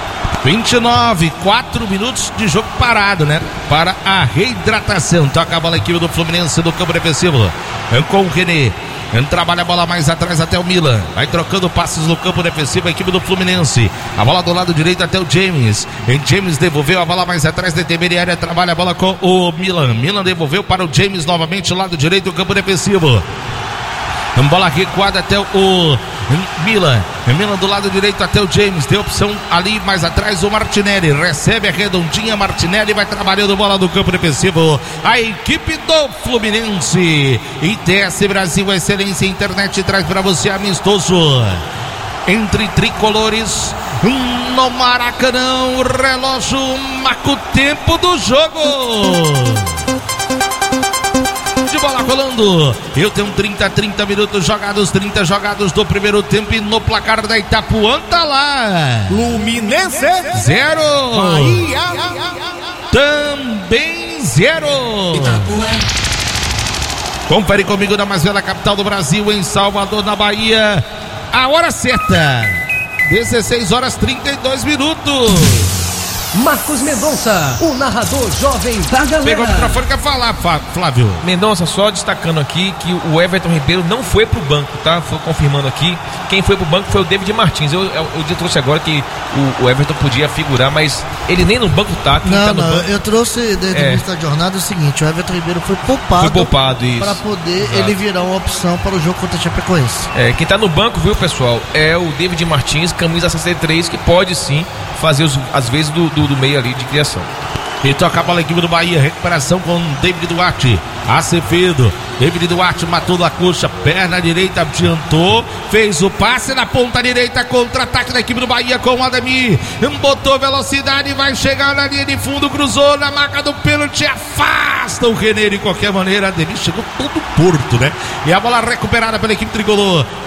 29, 4 minutos de jogo parado, né? Para a reidratação. Toca a bola a equipe do Fluminense do campo defensivo. Com o René. Trabalha a bola mais atrás até o Milan. Vai trocando passes no campo defensivo a equipe do Fluminense. A bola do lado direito até o James. James devolveu a bola mais atrás da intermediária. Trabalha a bola com o Milan. Milan devolveu para o James novamente, lado direito do campo defensivo. Bola recuada até o Milan. Milan do lado direito até o James. Deu opção ali mais atrás o Martinelli. Recebe a redondinha. Martinelli vai trabalhando bola do campo defensivo. A equipe do Fluminense. ITS Brasil, excelência internet, traz para você amistoso entre tricolores no Maracanã. O relógio marca o tempo do jogo. De bola rolando. Eu tenho 30 minutos jogados, 30 jogados do primeiro tempo, e no placar da Itapuã tá lá Fluminense 0 Bahia também 0. Confere comigo na mais bela capital do Brasil, em Salvador, na Bahia. A hora certa, 16h32. Marcos Mendonça, o narrador jovem da galera. Pegou o microfone, quer falar, Flávio. Mendonça, só destacando aqui que o Everton Ribeiro não foi pro banco, tá? Foi confirmando aqui. Quem foi pro banco foi o David Martins. Eu trouxe agora que o Everton podia figurar, mas ele nem no banco tá. Eu trouxe desde o início da jornada o seguinte: o Everton Ribeiro foi poupado. Isso. Para poder ele virar uma opção para o jogo contra a Chapecoense. Quem tá no banco, viu, pessoal? É o David Martins, camisa 63, que pode sim fazer às vezes do meio ali de criação. E toca a bola a equipe do Bahia, recuperação com David Duarte, Acevedo, David Duarte matou da coxa, perna direita, adiantou, fez o passe na ponta direita, contra-ataque da equipe do Bahia com o Ademir, botou velocidade, vai chegar na linha de fundo, cruzou na marca do pênalti, afasta o René de qualquer maneira. Ademir chegou todo torto, né? E a bola recuperada pela equipe tricolor.